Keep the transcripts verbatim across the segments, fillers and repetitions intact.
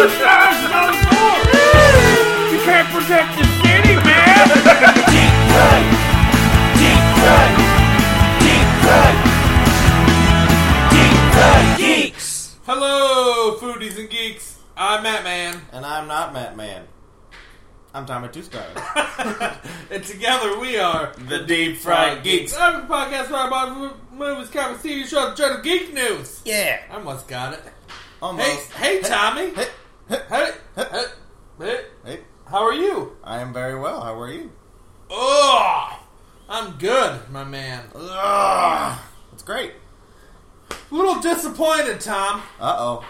the size of those doors! You can't protect the city, man! Deep cut! Deep cut! Deep cut! Deep cut geeks! Hello, foodies and geeks. I'm Matt Man. And I'm not Matt Man. I'm Tommy Two Stars. And together we are The Deep Fried Geeks. I'm a podcast where I about movies, comics, T V shows, general geek news. Yeah. I almost got it. Almost. Hey, hey, Tommy. Hey, hey, Hey, hey, hey. hey. How are you? I am very well. How are you? Oh, I'm good, my man. Ugh. That's great. A little disappointed, Tom. Uh-oh.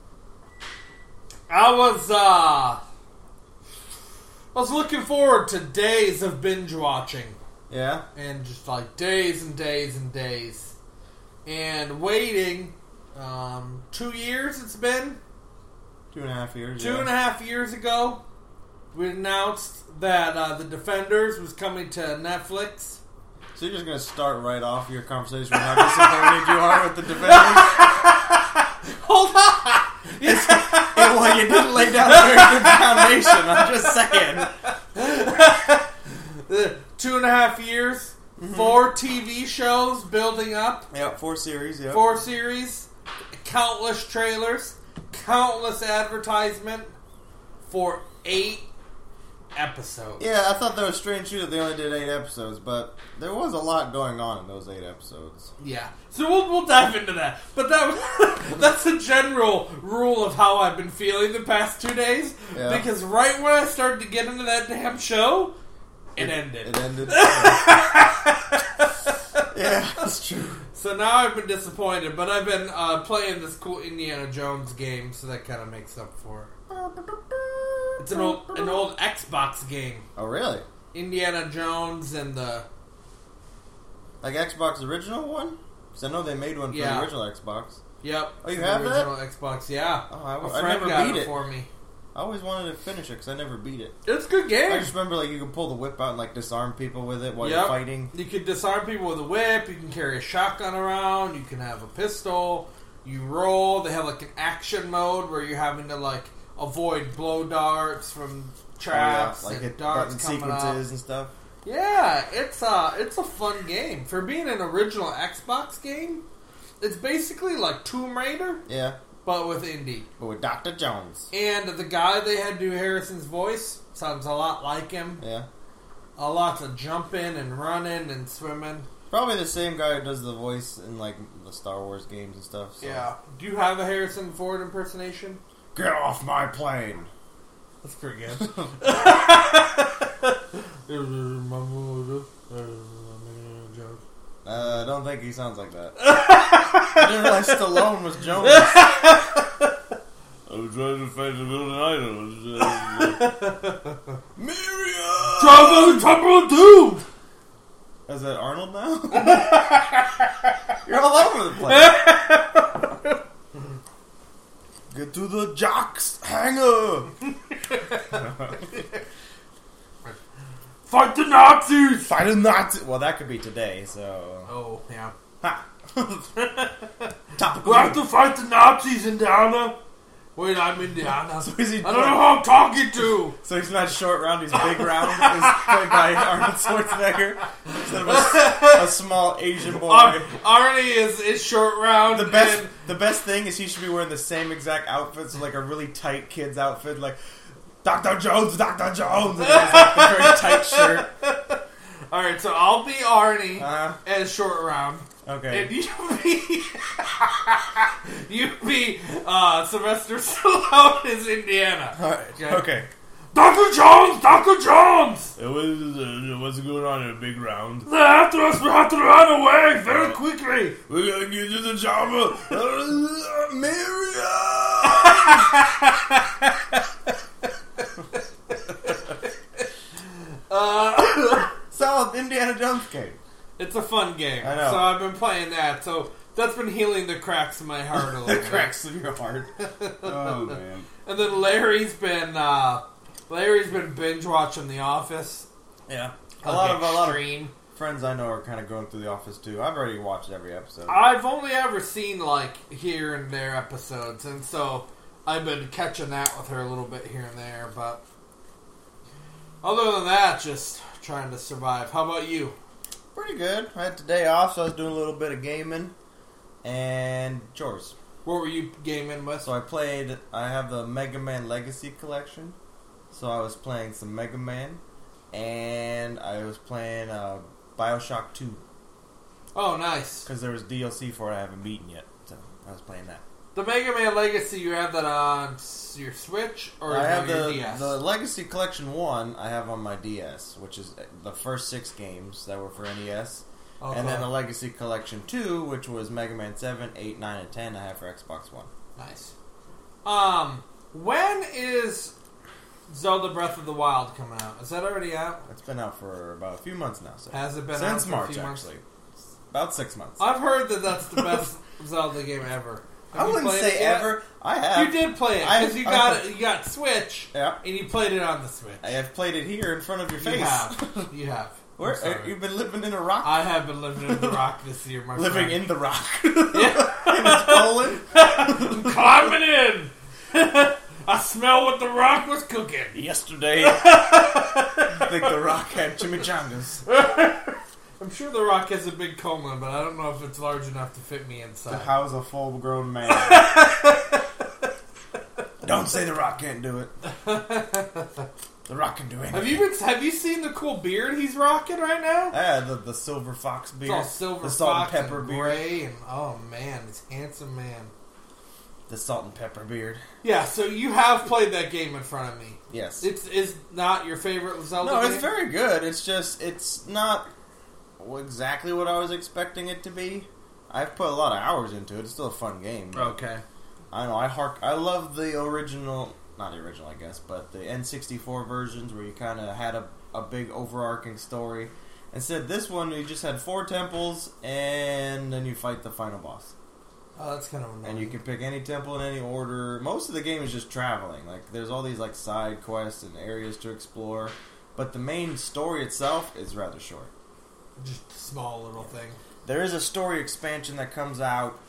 I was, uh... I was looking forward to days of binge watching. Yeah? And just like days and days and days. And waiting, um, two years it's been. Two and a half years. Two yeah. and a half years ago, we announced that uh, The Defenders was coming to Netflix. So you're just going to start right off your conversation with how disappointed you are with The Defenders? Hold on! Yeah, well, you didn't lay down a very good foundation, I'm just saying. The two and a half years, mm-hmm. four T V shows building up. Yeah, four series, yeah. Four series, countless trailers, countless advertisement for eight episodes. Yeah, I thought that was strange too that they only did eight episodes, but there was a lot going on in those eight episodes. Yeah, so we'll we'll dive into that. But that was, that's a general rule of how I've been feeling the past two days. Yeah. Because right when I started to get into that damn show, it, it ended. It ended. Yeah, that's true. So now I've been disappointed, but I've been uh, playing this cool Indiana Jones game, so that kind of makes up for it. It's an old an old Xbox game. Oh, really? Indiana Jones and the... Like Xbox original one? Because I know they made one for Yeah. the original Xbox. Yep. Oh, you the have that? original Xbox, yeah. Oh, I, A I friend never got beat it it. for me. I always wanted to finish it because I never beat it. It's a good game. I just remember like you could pull the whip out and like disarm people with it while Yep. you're fighting. You can disarm people with a whip. You can carry a shotgun around. You can have a pistol. You roll. They have like an action mode where you're having to like avoid blow darts from traps oh, yeah. like and hit darts button coming sequences up. and stuff. Yeah, it's a it's a fun game for being an original Xbox game. It's basically like Tomb Raider, Yeah, but with indie. but with Doctor Jones. And the guy they had do Harrison's voice sounds a lot like him. Yeah, A lot of jumping and running and swimming. probably the same guy who does the voice in like the Star Wars games and stuff. So. Yeah. Do you have a Harrison Ford impersonation? Get off my plane. That's pretty good. Uh, I don't think he sounds like that. I didn't realize Stallone was Jones. I was trying to find the building items. Miriam! Trouble, trouble, dude! Is that Arnold now? You're all over the place. Get to the jocks hangar. Fight the Nazis! Fight a Nazi. Well, that could be today, so. Oh, yeah. Ha. Topical. We have to fight the Nazis, Indiana. Wait, I'm Indiana. So is he I don't know who I'm talking to. So he's not short round, he's big round. He's played by Arnold Schwarzenegger. Instead of a, a small Asian boy. Ar- Arnie is, is short round. The best, and- the best thing is he should be wearing the same exact outfit, so like a really tight kid's outfit, like Doctor Jones, Doctor Jones, and he has like a very tight shirt. Alright, so I'll be Arnie Uh, as short round. okay. And you be you be uh, Sylvester Stallone as Indiana. All right. Okay. Okay. Doctor Jones, Doctor Jones. It was, uh, what's going on in a big round? They're after us. We have to run away very quickly. We're gonna get to the chopper. Uh, Miriam. uh, So Indiana Jones game. it's a fun game. I know. So I've been playing that. So that's been healing the cracks in my heart a little The bit. cracks in your heart. Oh man. And then Larry's been uh, Larry's been binge watching The Office. Yeah. A Like lot of a lot of extreme. friends I know are kind of going through The Office too. I've already watched every episode. I've only ever seen like here and there episodes, and so I've been catching that with her a little bit here and there, but other than that, just trying to survive. How about you? Pretty good. I had today off, so I was doing a little bit of gaming and chores. What were you gaming with? So I played, I have the Mega Man Legacy Collection, so I was playing some Mega Man, and I was playing uh, Bioshock two. Oh, nice. Because there was D L C for it I haven't beaten yet, so I was playing that. The Mega Man Legacy, you have that on your Switch or I have on your the, D S? the Legacy Collection one I have on my D S, which is the first six games that were for N E S. Okay. And then the Legacy Collection two, which was Mega Man seven, eight, nine, and ten, I have for Xbox One. Nice. Um, when is Zelda Breath of the Wild coming out? Is that already out? It's been out for about a few months now. So. Has it been Since out for March, a few months? actually. About six months. I've heard that that's the best Zelda game ever. Have I you wouldn't played say it yet? ever. I have. You did play it I- because you I- got it. You got Switch, Yeah. and you played it on the Switch. I have played it here in front of your You face. have. You have. I'm Where sorry. you've been living in a rock? I have been living in the rock this year, my living friend. in the rock. Yeah. in its colon. I'm climbing in. I smell what the rock was cooking. Yesterday, I think the rock had chimichangas. I'm sure the rock has a big colon, but I don't know if it's large enough to fit me To inside. house a full-grown man. Don't say the rock can't do it. The rock can do anything. Have you been? Have you seen the cool beard he's rocking right now? Yeah, the, the silver fox beard. It's all silver the salt fox and pepper and beard. gray, and oh man, this handsome man. The salt and pepper beard. Yeah, so you have played that game in front of me. Yes. It's is not your favorite Zelda no, game? it's very good. It's just, it's not exactly what I was expecting it to be. I've put a lot of hours into it. It's still a fun game. but Okay. I don't know. I hark. I love the original, not the original, I guess, but the N sixty-four versions where you kind of had a, a big overarching story. Instead, this one you just had four temples and then you fight the final boss. Oh, that's kind of annoying. And you can pick any temple in any order. Most of the game is just traveling. Like there's all these like side quests and areas to explore, but the main story itself is rather short. Just a small little thing. There is a story expansion that comes out,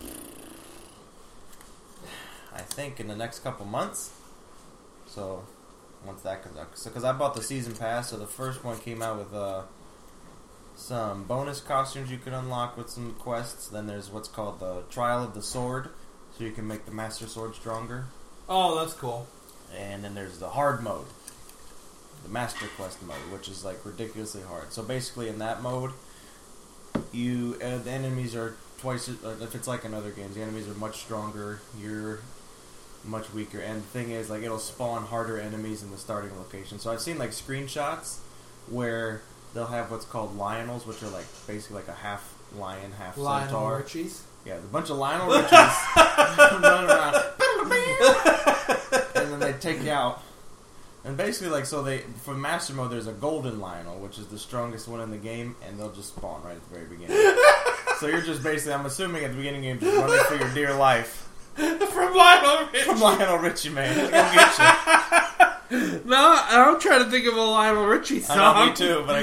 I think, in the next couple months. So, once that comes out. So, because I bought the season pass, so the first one came out with uh, some bonus costumes you can unlock with some quests. Then there's what's called the Trial of the Sword, so you can make the Master Sword stronger. Oh, that's cool. And then there's the hard mode, the Master Quest mode, which is like ridiculously hard. So basically, in that mode, you uh, the enemies are twice. Uh, if it's like in other games, the enemies are much stronger. You're much weaker, and the thing is, like, it'll spawn harder enemies in the starting location. So I've seen like screenshots where they'll have what's called Lionels, which are like basically like a half lion, half Lionel centaur. Richies. Yeah, a bunch of Lionel Richies running around, and then they take you out. And basically, like, so they, for Master Mode, there's a Golden Lionel, which is the strongest one in the game, and they'll just spawn right at the very beginning. So you're just basically, I'm assuming at the beginning of the game, just running for your dear life. From Lionel Richie. From Lionel Richie, man. He's gonna get you. No, I'm trying to think of a Lionel Richie song. I know, me too, but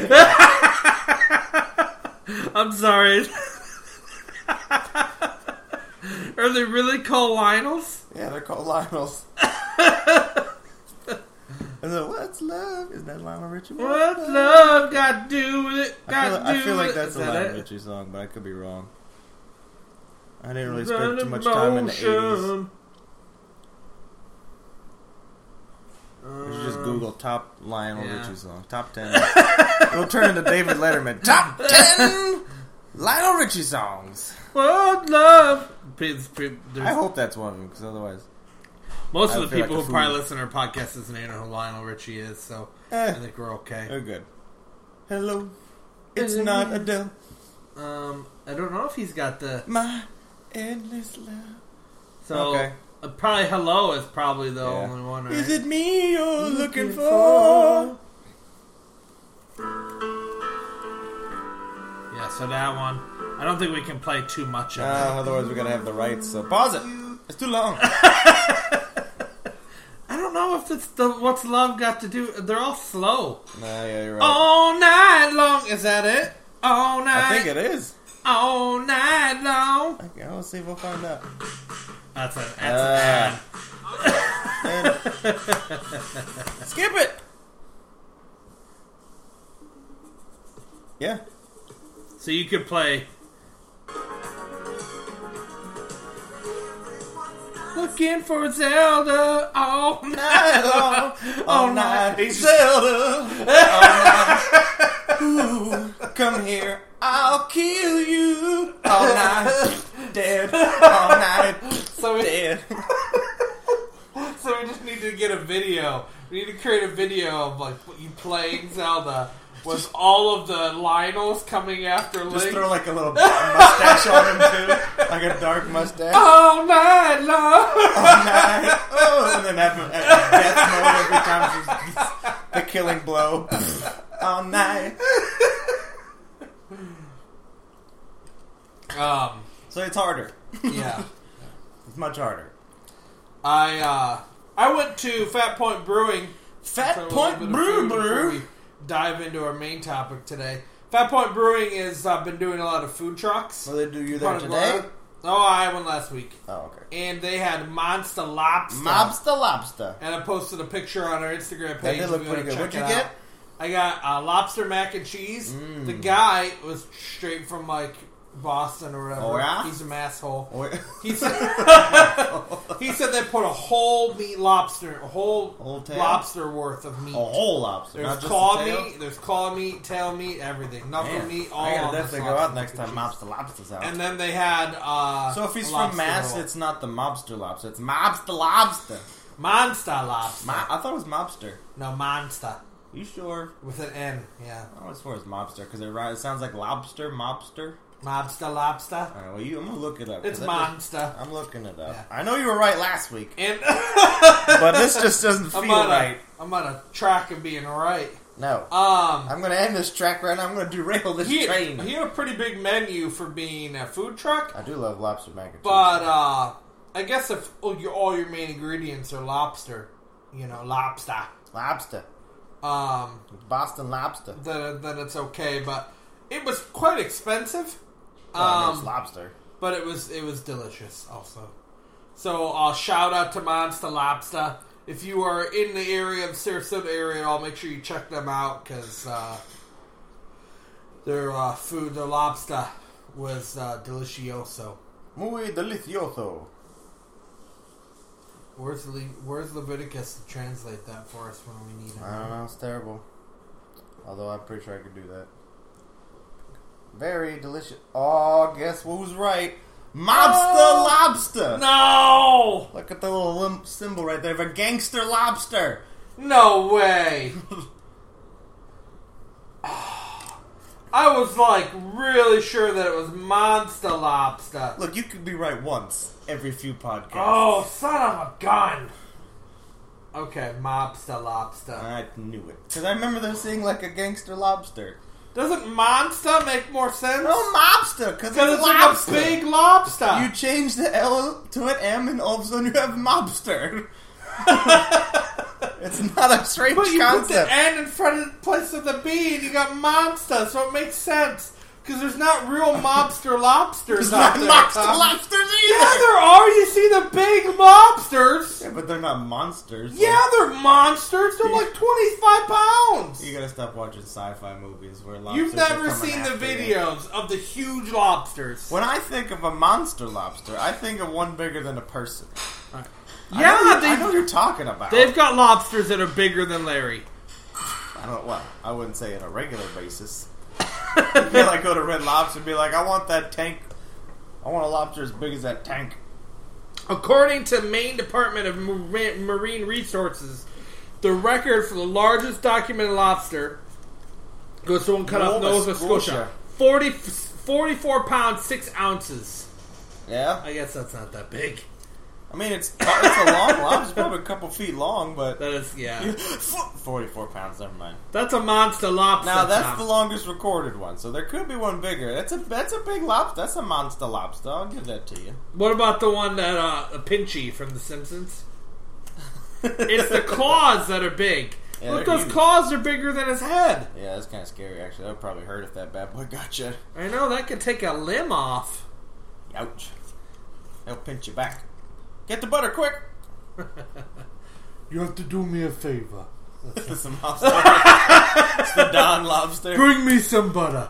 I can't. I'm sorry. Are they really called Lionels? Yeah, they're called Lionels. And then, what's love? Isn't that Lionel Richie? What's love got to do with it? I Got feel, to I do feel with like it. that's Is a that Lionel it? Richie song, but I could be wrong. I didn't really spend Run too much time in the eighties. emotion. You should just Google top Lionel Yeah. Richie song. Top ten. It'll turn into David Letterman. Top ten Lionel Richie songs. What love? Please, please, there's- I hope that's one of them, because otherwise... Most I of the feel like people a who probably fool. listen to our podcast doesn't even know who Lionel Richie is, so Eh, I think we're okay. we're good. Hello. It's not Adele. Um, I don't know if he's got the My endless love. so. Okay. Uh, probably Hello is probably the Yeah. only one. Right? Is it me you're looking for? Yeah, so that one. I don't think we can play too much of Uh, it. otherwise we're gonna have the rights, so pause it. It's too long. I don't know if it's the what's love got to do. They're all slow. Nah, yeah, you're right. All night long. Is that it? All night. I think it is. All night long. Okay, I'll see if we'll find out. That's a that's an ad. Uh, Skip it. Yeah. So you could play. Looking for Zelda all night long. All night, Zelda. All night. Ooh, come here, I'll kill you. All night, dead. All night, So we, dead. so we just need to get a video. We need to create a video of like you playing Zelda with all of the Lionels coming after Just Link. throw like a little mustache on him too, like a dark mustache. all night long. All night, oh, and then have him at death mode every time she's the killing blow. All night. Um, So it's harder. yeah. It's much harder. I uh, I went to Fat Point Brewing. Fat for a little Point bit of Brew food before Brew. we dive into our main topic today. Fat Point Brewing has uh, been doing a lot of food trucks. So they do you there Part of today? our- Oh, I had one last week. Oh, okay. And they had Monster Lobster. Mobster Lobster. And I posted a picture on our Instagram page. That did look if you pretty wanna good. check What'd you it get? out. I got uh, lobster mac and cheese. Mm. The guy was straight from like Boston or whatever. Oh, yeah? He's a masshole. Oh, yeah. He said he said they put a whole meat lobster, a whole, Whole tail? lobster worth of meat. A whole lobster, There's not just claw the tail? meat, there's claw meat, tail meat, everything. Knuckle Man, meat, all I on gotta this definitely go lobster out next mac and time cheese. Mobster Lobster's out. And then they had uh, So if he's a from lobster Mass, roll. it's not the Mobster Lobster. It's Mobster Lobster. Monster lobster. Mo- I thought it was Mobster. no, monster You sure? with an N. Yeah, I always swore it was Mobster because it, ri- it sounds like lobster, Mobster. monster lobster. All right, well, you, I'm gonna look it up. 'cause It's that monster. just- I'm looking it up. Yeah. I know you were right last week, And but this just doesn't feel I'm on right. a I'm on a track of being right. No, Um, I'm gonna end this track right now. I'm gonna derail this he, train. he had a pretty big menu for being a food truck. I do love lobster mac and cheese. But uh, I guess if all your, all your main ingredients are lobster, you know, lobster, lobster, um, Boston lobster. then then it's okay. But it was quite expensive. Well, I mean, it's Um, lobster. but it was it was delicious also. So uh, shout out to Monster Lobster. If you are in the area of Sarasota area, I'll make sure you check them out because uh, their uh, food, their lobster, was uh, delicioso. Muy delicioso. Where's Le- Where's Leviticus to translate that for us when we need it? I don't know, it's terrible. Although I'm pretty sure I could do that. Very delicious. Oh, guess who's right? Mobster Oh! Lobster! No! Look at the little limp symbol right there of a gangster lobster. No way! I was like really sure that it was Monster Lobster. Look, you could be right once every few podcasts. Oh, son of a gun! Okay, Mobster Lobster. I knew it. Because I remember them saying like a gangster lobster. Doesn't Monster make more sense? No, mobster! Because it's, Because it's like lobster! a big lobster. You change the L to an M and all of a sudden you have mobster. It's not a strange But you concept. put the N in front of the place of the B and you got monster, so it makes sense. Because there's not real mobster lobsters There's out not there. monster Tom. lobsters either! Yeah, there are. You see the big lobsters. Yeah, but they're not monsters. Yeah, they're monsters. They're like twenty-five pounds. You gotta stop watching sci-fi movies where lobsters You've are never coming seen the after you. videos of the huge lobsters. When I think of a monster lobster, I think of one bigger than a person. I Yeah, know you- I they, know what you're talking about. they've got lobsters that are bigger than Larry. I don't. Well, I wouldn't say on a regular basis. You can't like go to Red Lobster and be like, I want that tank. I want a lobster as big as that tank. According to Maine Department of Mar- Marine Resources, the record for the largest documented lobster goes to one cut off Nova Nova Scotia. Scotia. forty, forty-four pounds, six ounces. Yeah, I guess that's not that big. I mean it's it's a long lobster, it's probably a couple feet long, but That is, yeah. forty-four pounds. Never mind. That's a monster lobster. Now that's Tom. the longest recorded one, so there could be one bigger. That's a that's a big lobster. That's a monster lobster. I'll give that to you. What about the one that, uh, Pinchy from The Simpsons? It's the claws that are big. Yeah, Look, they're those huge. claws are bigger than his head. Yeah, that's kind of scary. Actually, that would probably hurt if that bad boy got you. I know, that could take a limb off. Ouch! They'll pinch you back. Get the butter quick. You have to do me a favor. It's the lobster. It's the Don Lobster. Bring me some butter.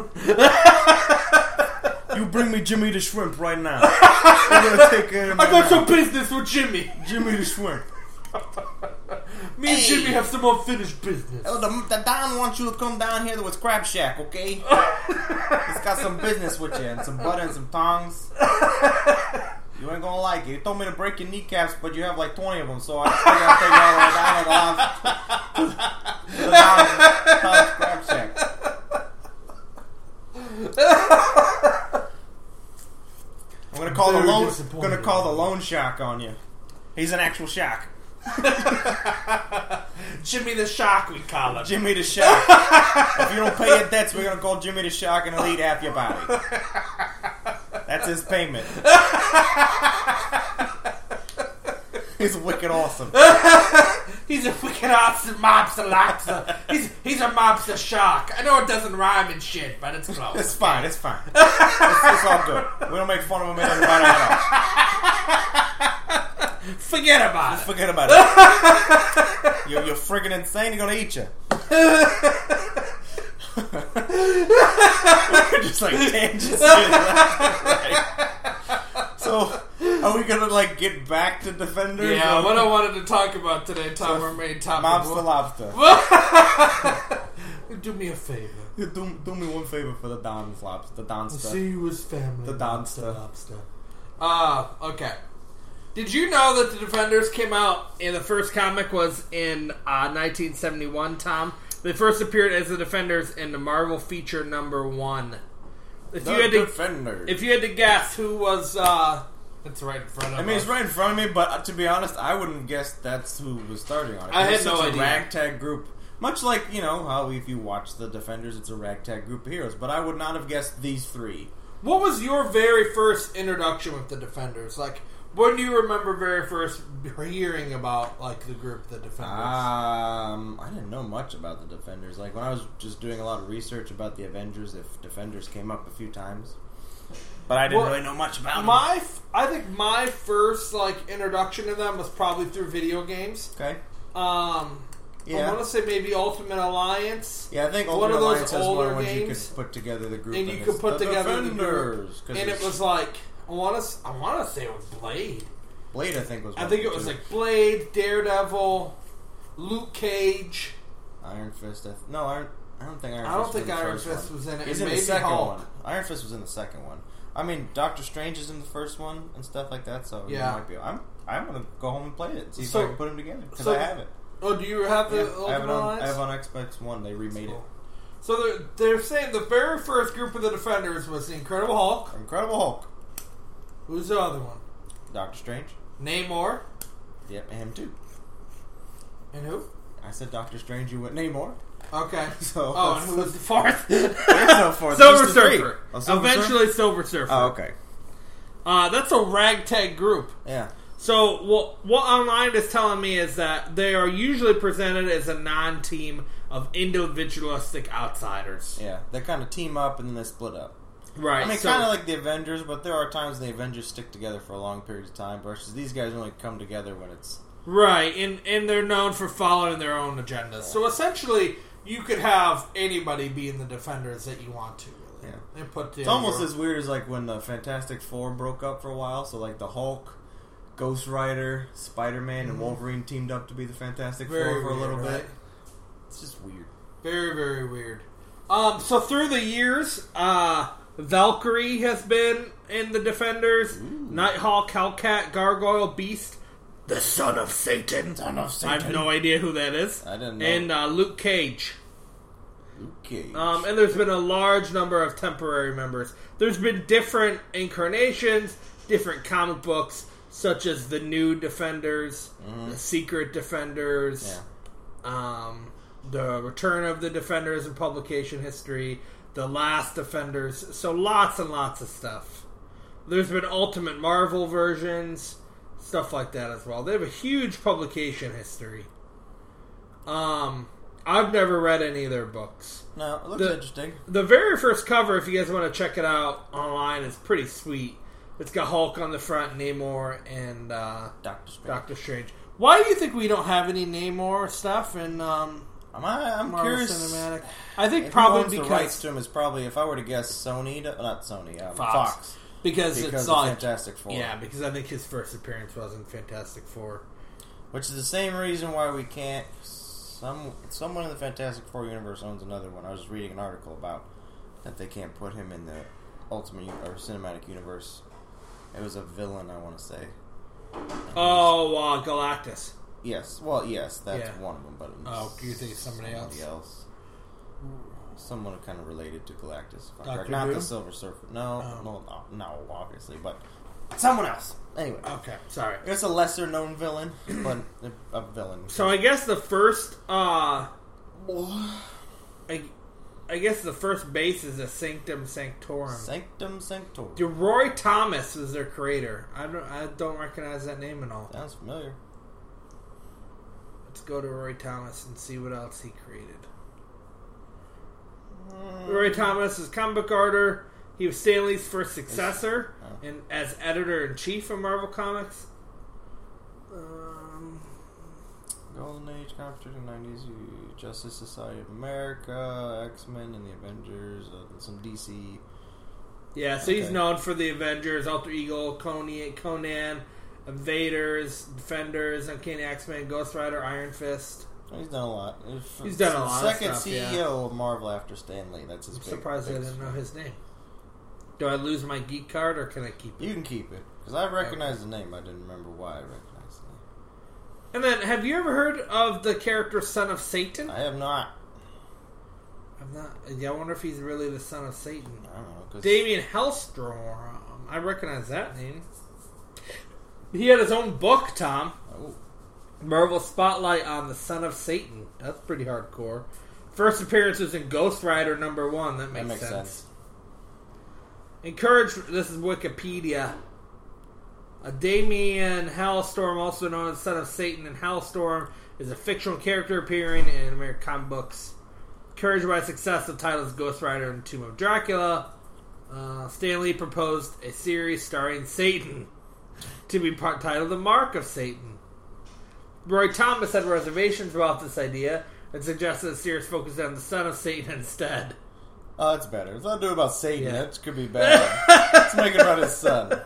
You bring me Jimmy the Shrimp right now. I'm gonna take care of I my got some mouth. business with Jimmy. Jimmy the Shrimp. Me and Hey. Jimmy have some unfinished business. Oh, the, the Don wants you to come down here to his crab shack, okay? He's got some business with you and some butter and some tongs. You ain't gonna like it. He told me to break your kneecaps, but you have like twenty of them, so I just figured I'd take you all the way down to the, to the Don's, Don's crab shack. I'm gonna call Very the loan. disappointed. Gonna call the loan shark on you. He's an actual shark. Jimmy the Shark, we call him. Jimmy the Shark. If you don't pay your debts, we're gonna call Jimmy the Shark and he'll eat half your body. That's his payment. He's wicked awesome. He's a wicked awesome mobster lobster. He's he's a mobster shark. I know it doesn't rhyme and shit, but it's close. It's fine. It's fine. It's, it's all good. We don't make fun of him and bite him at all. Forget about it. Forget about it. You're, you're friggin' insane. He's gonna eat you. We're just like tangents. Right. So, are we gonna like get back to Defenders? Yeah, or- what I wanted to talk about today, Tom, our main topic. Mobster Lobster. Do me a favor. do, do me one favor for the Don's Lobster. The Donster. See you as family. The Donster. Lobster. Uh, okay. Did you know that the Defenders came out in the first comic was in uh, nineteen seventy-one, Tom? They first appeared as the Defenders in the Marvel feature number one. If The you had to, Defenders. if you had to guess who was, uh, it's right in front of I mean, us. it's right in front of me, but uh, to be honest, I wouldn't guess that's who was starting on it. I had It's no such idea. a ragtag group. Much like, you know, how if you watch The Defenders, it's a ragtag group of heroes. But I would not have guessed these three. What was your very first introduction with the Defenders? Like, when do you remember very first hearing about, like, the group, the Defenders? Um, I didn't know much about the Defenders. Like, when I was just doing a lot of research about the Avengers, if Defenders came up a few times. But I didn't Well, really know much about them. My, f- I think my first, like, introduction to them was probably through video games. Okay. Um, I Yeah. want to say maybe Ultimate Alliance. Yeah, I think One Ultimate of those Alliance has older one where you games. could put together the group. And you it's could put the together the Defenders, 'cause And it it's- was like, I want to I want to say it was Blade. Blade, I think, was I one think of it was the like Blade, Daredevil, Luke Cage. two. Iron Fist. I th- no, Iron. I don't think Iron I Fist don't was think in the Iron first Fist one. was in it. He's and in the maybe second Hulk. one. Iron Fist was in the second one. I mean, Doctor Strange is in the first one and stuff like that. So Yeah. you might be. I'm. I'm gonna go home and play it. And see if So- I can put them together because so- I have it. Oh, do you have the Yeah, Ultimate I have it on. Alliance? I have it on Xbox One. They remade Cool. it. So they're, they're saying the very first group of the Defenders was the Incredible Hulk. Incredible Hulk, Who's the other one? Doctor Strange. Namor. Yep, him too. And who? I said Doctor Strange. You went Namor. Okay. So Oh, and who was the fourth? There's no fourth. Silver There's just three. Surfer. Oh, Silver Eventually, Surfer? Silver Surfer. Oh, okay. Uh, that's a ragtag group. Yeah. So what what online is telling me is that they are usually presented as a non-team of individualistic outsiders. Yeah. They kind of team up and then they split up. Right. I mean, so- kind of like the Avengers, but there are times the Avengers stick together for a long period of time, versus these guys only come together when it's... Right, and and they're known for following their own agendas. So essentially, you could have anybody being the Defenders that you want to. Really. Yeah. And put It's almost as weird as like when the Fantastic Four broke up for a while, so like the Hulk, Ghost Rider, Spider-Man, and Wolverine teamed up to be the Fantastic Very Four for a little weird, bit. right? It's just weird. Very, very weird. Um, so through the years, uh, Valkyrie has been in the Defenders. Nighthawk, Hellcat, Gargoyle, Beast, the Son of Satan. Son of I have no idea who that is. I didn't know. And uh, Luke Cage. Luke Cage. Um, and there's been a large number of temporary members. There's been different incarnations, different comic books, such as the New Defenders, the Secret Defenders, yeah. um, the Return of the Defenders in publication history, the Last Defenders. So lots and lots of stuff. There's been Ultimate Marvel versions, stuff like that as well. They have a huge publication history. Um, I've never read any of their books. No, it looks The- interesting. The very first cover, if you guys want to check it out online, is pretty sweet. It's got Hulk on the front, Namor, and uh, Doctor Strange. Doctor Strange. Why do you think we don't have any Namor stuff in um, I'm, I'm Marvel curious. Cinematic? I think If probably who owns the rights because to him is probably, if I were to guess, Sony, to, not Sony, um, Fox. Fox. because, Because it's of like Fantastic Four. yeah, because I think his first appearance was in Fantastic Four. Which is the same reason why we can't. Some someone in the Fantastic Four universe owns another one. I was reading an article about that they can't put him in the Ultimate or Cinematic Universe. It was a villain, I want to say. And Oh, uh, Galactus. yes. Well, yes, that's Yeah. one of them. But it was Oh, do you think it's somebody else? else? Someone kind of related to Galactus. if I'm Doctor correct. Not Doom? the Silver Surfer. No, Oh. no, no, no, obviously, but someone else. Anyway, Okay, sorry. it's a lesser known villain, but a, a villain. So I guess the first, uh, I, I guess the first base is a Sanctum Sanctorum. Sanctum Sanctorum. Dude, Roy Thomas was their creator. I don't, I don't recognize that name at all. Sounds familiar. Let's go to Roy Thomas and see what else he created. Roy Thomas is comic book artist. He was Stan Lee's first successor, Oh. and as editor in chief of Marvel Comics. Um, Golden Age, comics in the nineties, Justice Society of America, X-Men, and the Avengers, uh, some D C. yeah, so he's Okay. known for the Avengers, Alter Ego, Conan, Conan, Invaders, Defenders, Uncanny X-Men, Ghost Rider, Iron Fist. He's done a lot. If- He's done a the lot of Second stuff, C E O of Marvel after Stan Lee. That's his I'm big, surprised I big didn't know strength. his name. Do I lose my geek card or can I keep it? You can keep it. Because I recognize the name. I didn't remember why I recognized the name. And then, have you ever heard of the character Son of Satan? I have not. I'm not. Yeah, I wonder if he's really the son of Satan. I don't know. Cause Damien Hellstrom. I recognize that name. He had his own book, Tom. Oh, Marvel Spotlight on the Son of Satan. That's pretty hardcore. First appearance was in Ghost Rider number one. That makes, that makes sense. sense. Encourage. This is Wikipedia. A Damien Hellstorm, also known as Son of Satan and Hellstorm, is a fictional character appearing in American comic books. Encouraged by success of titles Ghost Rider and Tomb of Dracula, uh, Stan Lee proposed a series starring Satan to be part titled The Mark of Satan. Roy Thomas had reservations about this idea and suggested the series focus on the Son of Satan instead. Oh, that's better. Let's not do it about Satan. Yeah. That could be bad. Let's make it about his son.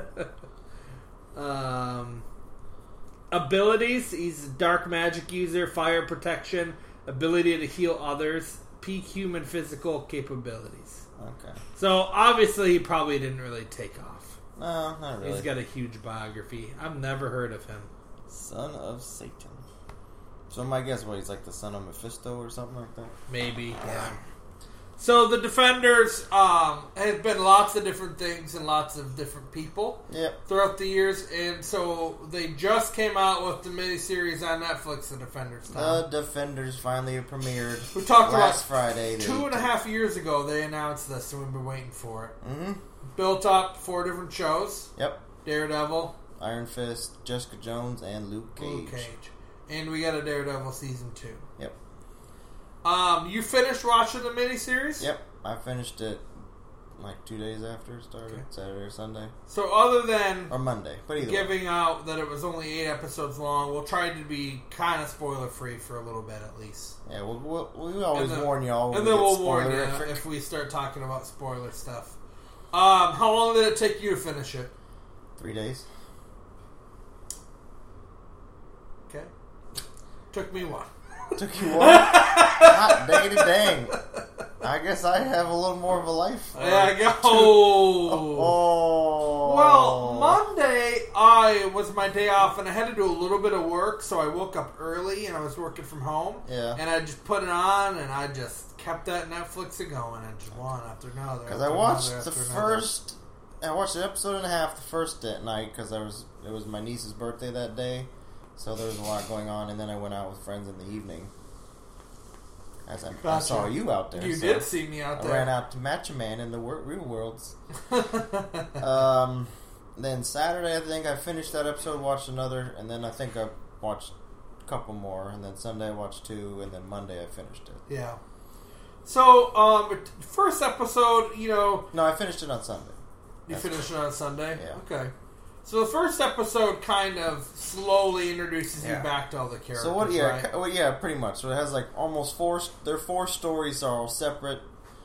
Um, abilities: he's a dark magic user, fire protection, ability to heal others, peak human physical capabilities. Okay. So obviously, he probably didn't really take off. No, not really. He's got a huge biography. I've never heard of him. Son of Satan. So my guess, what, he's like the son of Mephisto or something like that? Maybe. Yeah. So the Defenders um, have been lots of different things and lots of different people Yep. throughout the years, and so they just came out with the miniseries on Netflix, The Defenders. Tom. The Defenders finally premiered. We talked last about Friday. Two and a half years ago, they announced this, and we've been waiting for it. Mm-hmm. Built up four different shows: Yep. Daredevil, Iron Fist, Jessica Jones, and Luke Cage. Luke Cage, and we got a Daredevil season two. Yep. Um, you finished watching the miniseries? Yep. I finished it like two days after it started, Okay. Saturday or Sunday So other than or Monday, but either way. giving out that it was only eight episodes long, we'll try to be kind of spoiler free for a little bit at least. Yeah, we'll, we'll, we always And then- warn y'all. when And we then get we'll warn you spoilerific. if we start talking about spoiler stuff. Um, how long did it take you to finish it? Three days. Okay. Took me one. Took you one. Hot diggity dang. I guess I have a little more of a life. There I go. Oh. Well, Monday I was my day off, and I had to do a little bit of work, so I woke up early, and I was working from home. Yeah. And I just put it on, and I just kept that Netflix going, and just one after another. Because I after watched another, the after another. first, I watched an episode and a half the first day- night because I was it was my niece's birthday that day, so there was a lot going on. And then I went out with friends in the evening. As I, I Gotcha. saw you out there, You so did see me out I there. ran out to Match a Man in the wor- real worlds. um, then Saturday, I think I finished that episode, watched another, and then I think I watched a couple more, and then Sunday I watched two, and then Monday I finished it. Yeah. So, um, first episode, you know, No, I finished it on Sunday. you That's finished it on Sunday? Yeah. Okay. So the first episode kind of slowly introduces Yeah. you back to all the characters. So what? Yeah, right? ki- well, yeah, pretty much. So it has like almost four. Their four stories are all separate.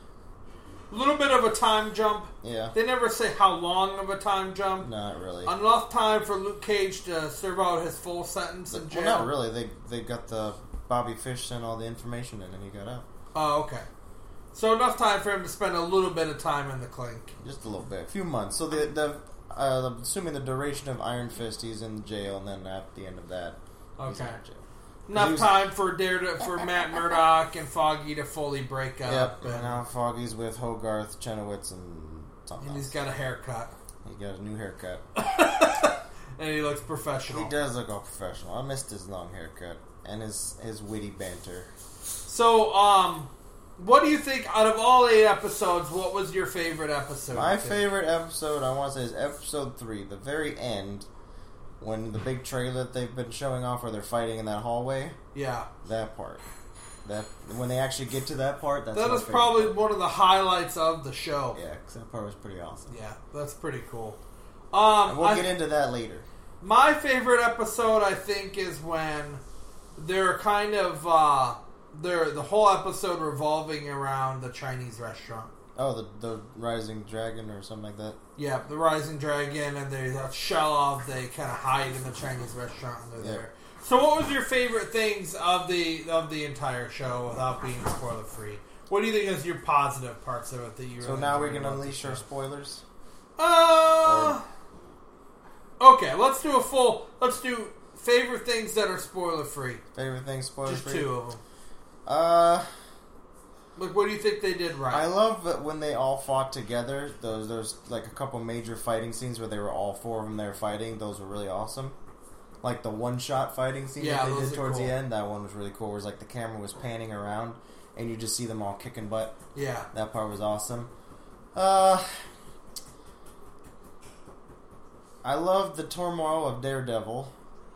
A little bit of a time jump. Yeah, They never say how long of a time jump. not really. Enough time for Luke Cage to serve out his full sentence in jail. Well, not really. They they got the Bobby Fish sent all the information in, and he got out. Oh, okay. So enough time for him to spend a little bit of time in the clink. Just a little bit, a few months. So the the uh, assuming the duration of Iron Fist, he's in jail, and then at the end of that, he's Okay. out of jail. Enough He was- time for Dare to, for Matt Murdock and Foggy to fully break up. Yep. And, And now Foggy's with Hogarth, Chenoweth, and something and else. he's got a haircut. He got a new haircut. And he looks professional. He does look all professional. I missed his long haircut and his his witty banter. So, um, what do you think, out of all eight episodes, what was your favorite episode? My Tim? favorite episode, I want to say, is episode three, the very end, when the big trailer that they've been showing off where they're fighting in that hallway. Yeah. That part. That when they actually get to that part, that's That my is favorite probably part. one of the highlights of the show. Yeah, because that part was pretty awesome. Yeah, that's pretty cool. Um, And we'll I- get into that later. My favorite episode, I think, is when they're kind of uh, they're the whole episode revolving around the Chinese restaurant. Oh, the the Rising Dragon or something like that. Yeah, the Rising Dragon, and they uh, shell off. They kind of hide in the Chinese restaurant, and they're Yeah. there. So, what was your favorite things of the of the entire show, without being spoiler free? What do you think is your positive parts of it that you? So really now we're enjoyed gonna about the unleash our show? spoilers. Uh, okay, let's do a full. Let's do favorite things that are spoiler free. Favorite thing, spoiler Just free. two of them. Uh, Like, what do you think they did right? I love that when they all fought together. Those there's like a couple major fighting scenes where they were all four of them there fighting. Those were really awesome. Like the one shot fighting scene Yeah, that they those did are towards cool. the end. That one was really cool. Where it was like the camera was panning around and you just see them all kicking butt. yeah. That part was awesome. Uh, I love the turmoil of Daredevil.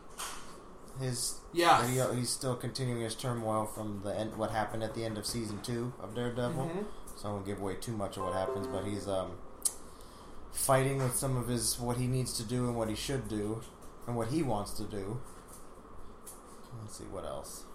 His Yes. he, he's still continuing his turmoil from the end. What happened at the end of season two of Daredevil. Mhm. So I won't give away too much of what happens, but he's um, fighting with some of his what he needs to do and what he should do and what he wants to do. Let's see what else.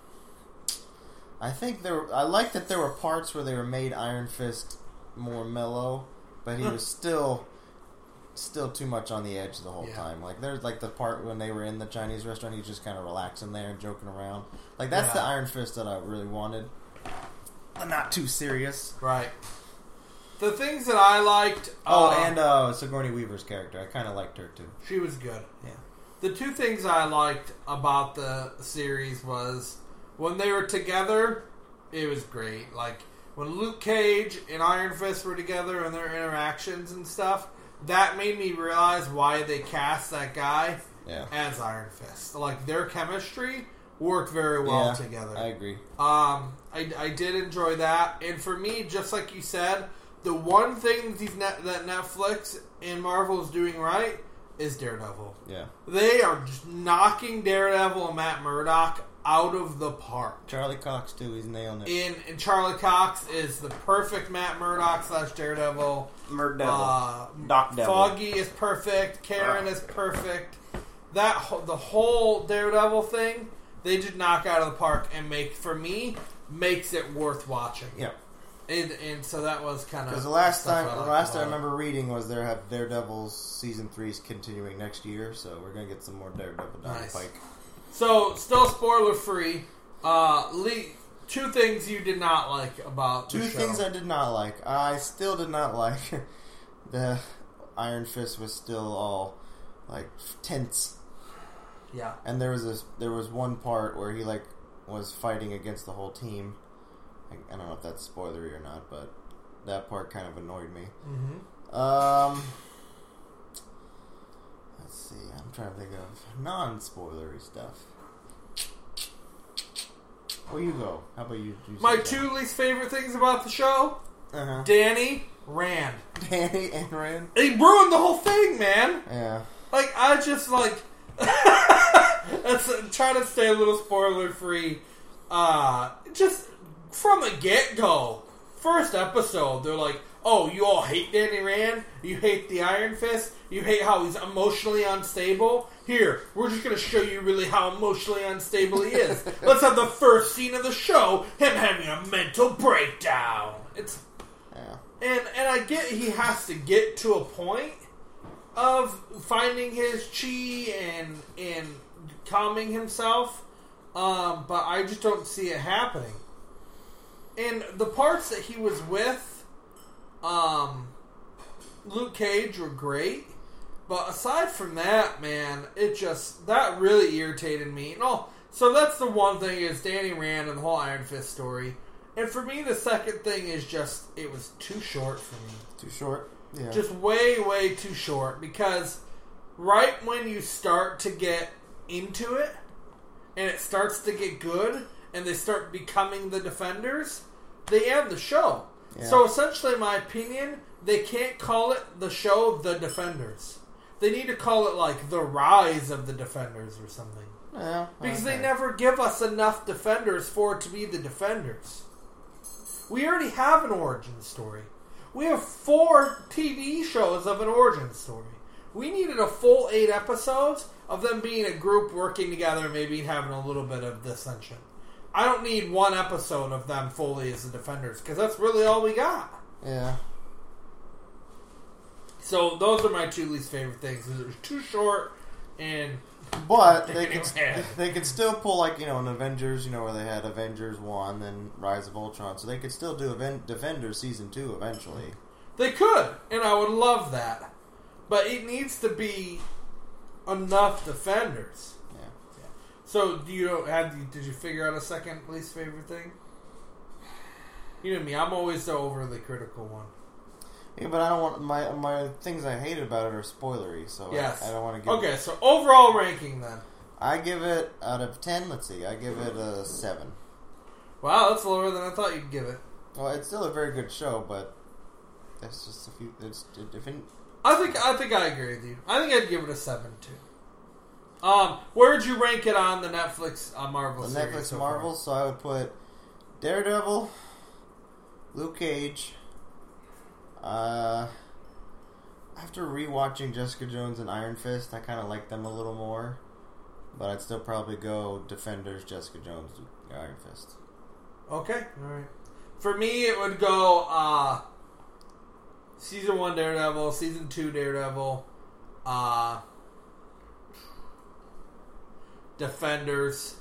I think there. I like that there were parts where they were made Iron Fist more mellow, but he was still still too much on the edge the whole Yeah. time. Like there's like the part when they were in the Chinese restaurant, he's just kind of relaxing there and joking around. Like that's Yeah. the Iron Fist that I really wanted. But not too serious. Right. The things that I liked. Oh, uh, and uh, Sigourney Weaver's character. I kind of liked her too. she was good. Yeah. The two things I liked about the series was when they were together, it was great. Like when Luke Cage and Iron Fist were together and their interactions and stuff, that made me realize why they cast that guy Yeah. as Iron Fist. Like their chemistry worked very well Yeah, together. I agree. Um, I, I did enjoy that, and for me, just like you said, the one thing that, these net, that Netflix and Marvel is doing right is Daredevil. Yeah. They are just knocking Daredevil and Matt Murdock out of the park. Charlie Cox too. He's nailing it. And, and Charlie Cox is the perfect Matt Murdock slash Daredevil. Murder Uh, Doc Devil. Foggy is perfect. Karen is perfect. That whole- the whole Daredevil thing, they did knock out of the park and make, for me, makes it worth watching. Yeah. And, and so that was kind of Because the last stuff time, I the liked last I about it. remember reading was there have Daredevil's season three is continuing next year, so we're gonna get some more Daredevil down Nice. the pike. So, still spoiler free. Uh, Lee, two things you did not like about Two the show. things I did not like. I still did not like the Iron Fist was still all like tense, Yeah. and there was this, there was one part where he like was fighting against the whole team. I, I don't know if that's spoilery or not, but that part kind of annoyed me. Mm-hmm. Um, let's see. I'm trying to think of non-spoilery stuff. Where you go? How about you? you My say two least favorite things about the show: that? Uh-huh. Danny Rand. Danny and Rand. He ruined the whole thing, man. Yeah. Like, I just, like... That's, trying to stay a little spoiler-free. Uh, just from the get-go, first episode, they're like, oh, you all hate Danny Rand? You hate the Iron Fist? You hate how he's emotionally unstable? Here, we're just going to show you really how emotionally unstable he is. Let's have the first scene of the show, him having a mental breakdown. It's Yeah. and and I get he has to get to a point of finding his chi and and calming himself, um, but I just don't see it happening. And the parts that he was with, um, Luke Cage were great. But aside from that, man, it just, that really irritated me. No, so that's the one thing is Danny Rand and the whole Iron Fist story. And for me, the second thing is just, it was too short for me. Too short? Yeah. Just way, way too short. Because right when you start to get into it, and it starts to get good, and they start becoming the Defenders, they end the show. Yeah. So essentially, in my opinion, they can't call it the show The Defenders. They need to call it like The Rise of the Defenders or something. Yeah, Because okay. they never give us enough Defenders for it to be the Defenders. We already have an origin story. We have four T V shows of an origin story. We needed a full eight episodes of them being a group working together and maybe having a little bit of dissension. I don't need one episode of them fully as the Defenders, because that's really all we got. Yeah. So those are my two least favorite things. They're too short, and But they Damn. could they could still pull like, you know, an Avengers, you know, where they had Avengers one and Rise of Ultron, so they could still do Aven- Defenders season two eventually. they could, and I would love that. But it needs to be enough Defenders. Yeah. So, do you have? Did you figure out a second least favorite thing? You know me; I'm always the overly critical one. Yeah, but I don't want my my things I hated about it are spoilery, so Yes. I, I don't want to give. Okay, so overall ranking then. I give it out of ten. Let's see, I give it a seven. Wow, that's lower than I thought you'd give it. Well, it's still a very good show, but that's just a few. It's different. I think I think I agree with you. I think I'd give it a seven too. Um, where would you rank it on the Netflix uh, Marvel The series Netflix so Marvel, far? so I would put Daredevil, Luke Cage. Uh, after rewatching Jessica Jones and Iron Fist, I kind of like them a little more, but I'd still probably go Defenders, Jessica Jones, Iron Fist. Okay, all right. For me, it would go uh, season one Daredevil, season two Daredevil, uh, Defenders,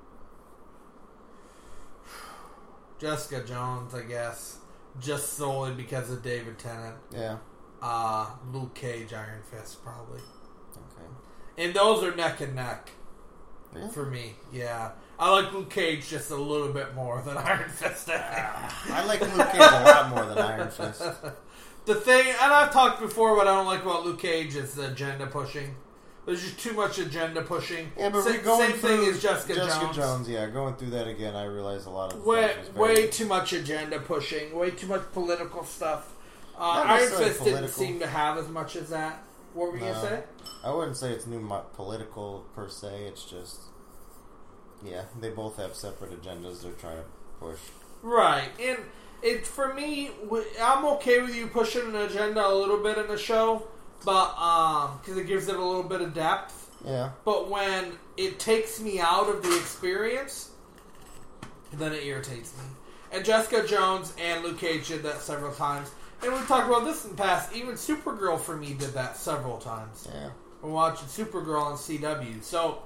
Jessica Jones, I guess, just solely because of David Tennant. Yeah. Uh, Luke Cage, Iron Fist, probably. Okay. And those are neck and neck Yeah. for me. Yeah, I like Luke Cage just a little bit more than Iron Fist. I like Luke Cage a lot more than Iron Fist. The thing, and I've talked before, what I don't like about Luke Cage is the agenda pushing. There's just too much agenda pushing. Yeah, but Sa- we're going same through thing as Jessica, Jessica Jones. Jones. Yeah, going through that again, I realized a lot of Way, stuff was very, way too much agenda pushing. Way too much political stuff. Uh, Not Iron necessarily Fist didn't political. seem to have as much as that. What were you No. gonna say? I wouldn't say it's new mo- political per se. It's just, yeah, they both have separate agendas they're trying to push. Right, and it for me, w- I'm okay with you pushing an agenda a little bit in the show, but um, because it gives it a little bit of depth. Yeah. But when it takes me out of the experience, then it irritates me. And Jessica Jones and Luke Cage did that several times. And we've talked about this in the past. Even Supergirl for me did that several times. Yeah. We're watching Supergirl on C W. So,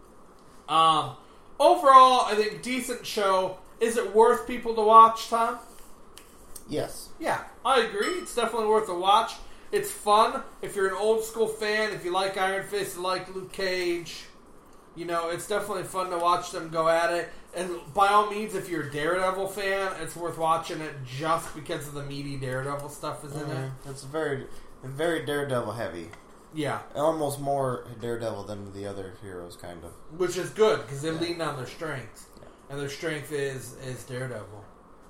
um, overall, I think decent show. Is it worth people to watch, Tom? Yes. Yeah, I agree. It's definitely worth a watch. It's fun. If you're an old school fan, if you like Iron Fist, you like Luke Cage, you know, it's definitely fun to watch them go at it. And by all means, if you're a Daredevil fan, it's worth watching it just because of the meaty Daredevil stuff is in it. Mm-hmm. It's very, very Daredevil heavy. Yeah, Almost more Daredevil than the other heroes, kind of. which is good because they Yeah. lean on their strengths, and their strength is is Daredevil.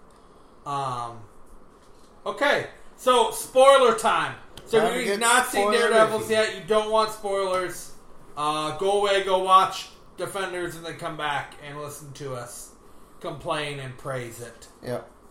Um. Okay, so spoiler time. So Time if to you've get not seen spoiler Daredevils Ricky. yet, you don't want spoilers. Uh, go away, go watch Defenders, and then come back and listen to us complain and praise it. Yep.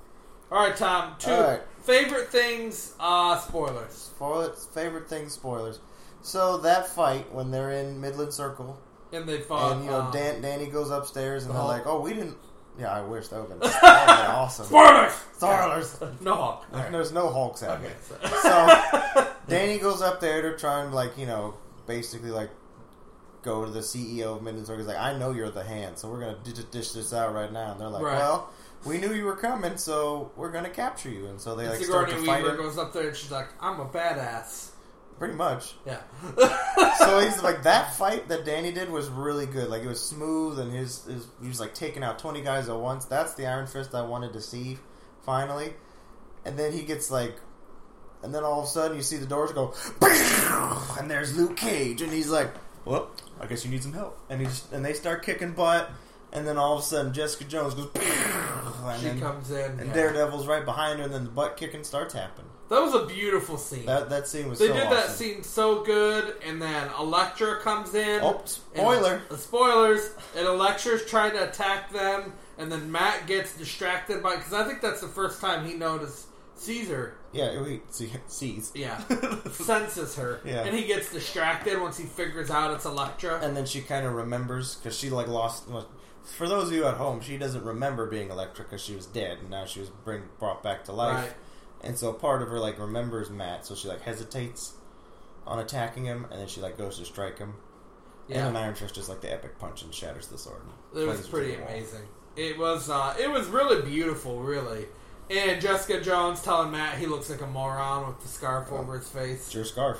All right, Tom. Two All right. favorite things. Uh, spoilers. Spoilers, favorite things, spoilers. So that fight when they're in Midland Circle, And they fought. and you know um, Dan, Danny goes upstairs, and the they're Hulk. like, "Oh, we didn't." Yeah, I wish that would have been, that would've been awesome. spoilers. Spoilers. No Hulk. All right. There's no Hulks out Okay. here. So. So Danny goes up there to try and like you know basically like go to the C E O of Midland Circle. He's like, "I know you're the hand, so we're gonna d- dish this out right now." And they're like, Right. "Well, we knew you were coming, so we're gonna capture you." And so they like Sigourney start to fight Weaver him. goes up there and she's like, "I'm a badass." Pretty much. Yeah. So he's like that fight that Danny did was really good. Like it was smooth, and his, his he was like taking out twenty guys at once. That's the Iron Fist I wanted to see finally. And then he gets like, and then all of a sudden you see the doors go, and there's Luke Cage, and he's like, "Well, I guess you need some help." And he's and they start kicking butt, and then all of a sudden Jessica Jones goes, and She then, comes in. and yeah. Daredevil's right behind her, and then the butt kicking starts happening. That was a beautiful scene. That that scene was they so did awesome. that scene so good, and then Elektra comes in. Oh, spoiler. And, uh, spoilers. And Elektra's trying to attack them, and then Matt gets distracted by... Because I think that's the first time he noticed Caesar. Yeah, he see, sees. Yeah. senses her. Yeah. And he gets distracted once he figures out it's Elektra. And then she kind of remembers, because she like lost... Well, for those of you at home, she doesn't remember being Elektra because she was dead, and now she was bring, brought back to life. Right. And so part of her like remembers Matt, so she like hesitates on attacking him, and then she like goes to strike him. Yeah. And then Iron Fist just like the epic punch and shatters the sword. It was Flings pretty through the wall. amazing. It was uh, it was really beautiful, really. And Jessica Jones telling Matt he looks like a moron with the scarf Oh. over his face. It's your scarf.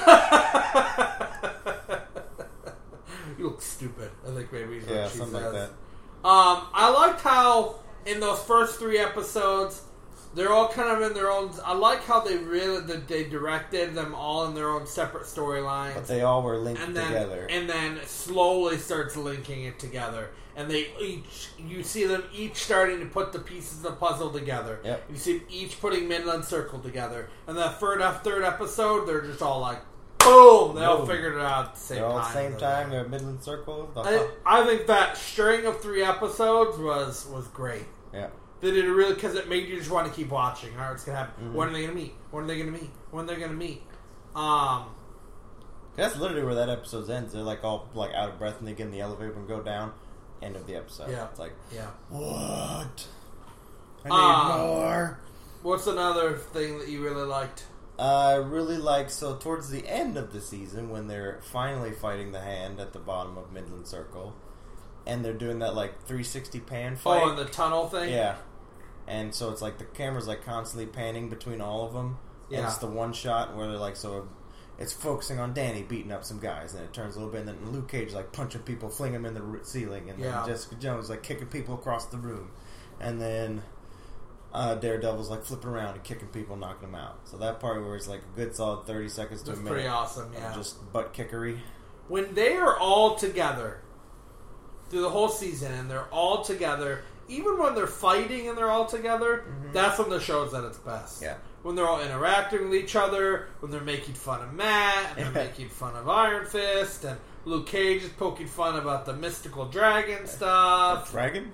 You look stupid. I think maybe is what Yeah, she something says. like that. Um, I liked how in those first three episodes they're all kind of in their own. I like how they really that they directed them all in their own separate storylines. But they all were linked and then, together. and then slowly starts linking it together, and they each you see them each starting to put the pieces of the puzzle together. Yep. You see them each putting Midland Circle together, and that third third episode, they're just all like, boom! They all Boom. figured it out at the same They're all time. at the same time. They're at Midland Circle. The I, I think that string of three episodes was was great. yeah. They did it really because it made you just want to keep watching. All right, what's gonna happen? Mhm. When are they gonna meet? When are they gonna meet? When are they gonna meet? Um. That's literally where that episode ends. They're like all like out of breath, and they get in the elevator and go down. End of the episode. Yeah. It's like, Yeah. what? I need Um, more. What's another thing that you really liked? I really like so towards the end of the season when they're finally fighting the hand at the bottom of Midland Circle, and they're doing that like three sixty pan fight. Oh, and the tunnel thing? Yeah. And so it's like the camera's like constantly panning between all of them. And Yeah. it's the one shot where they're like, so it's focusing on Danny beating up some guys, and it turns a little bit, and then Luke Cage like punching people, flinging them in the r- ceiling, and Yeah. then Jessica Jones like kicking people across the room, and then uh, Daredevil's like flipping around and kicking people, knocking them out. So that part where it's like a good solid thirty seconds to That's a minute pretty awesome, of yeah. just butt kickery. When they are all together through the whole season, and they're all together, even when they're fighting and they're all together, that's when the show's at its best. Yeah. When they're all interacting with each other, when they're making fun of Matt, and they're making fun of Iron Fist, and Luke Cage is poking fun about the mystical dragon stuff. Dragon?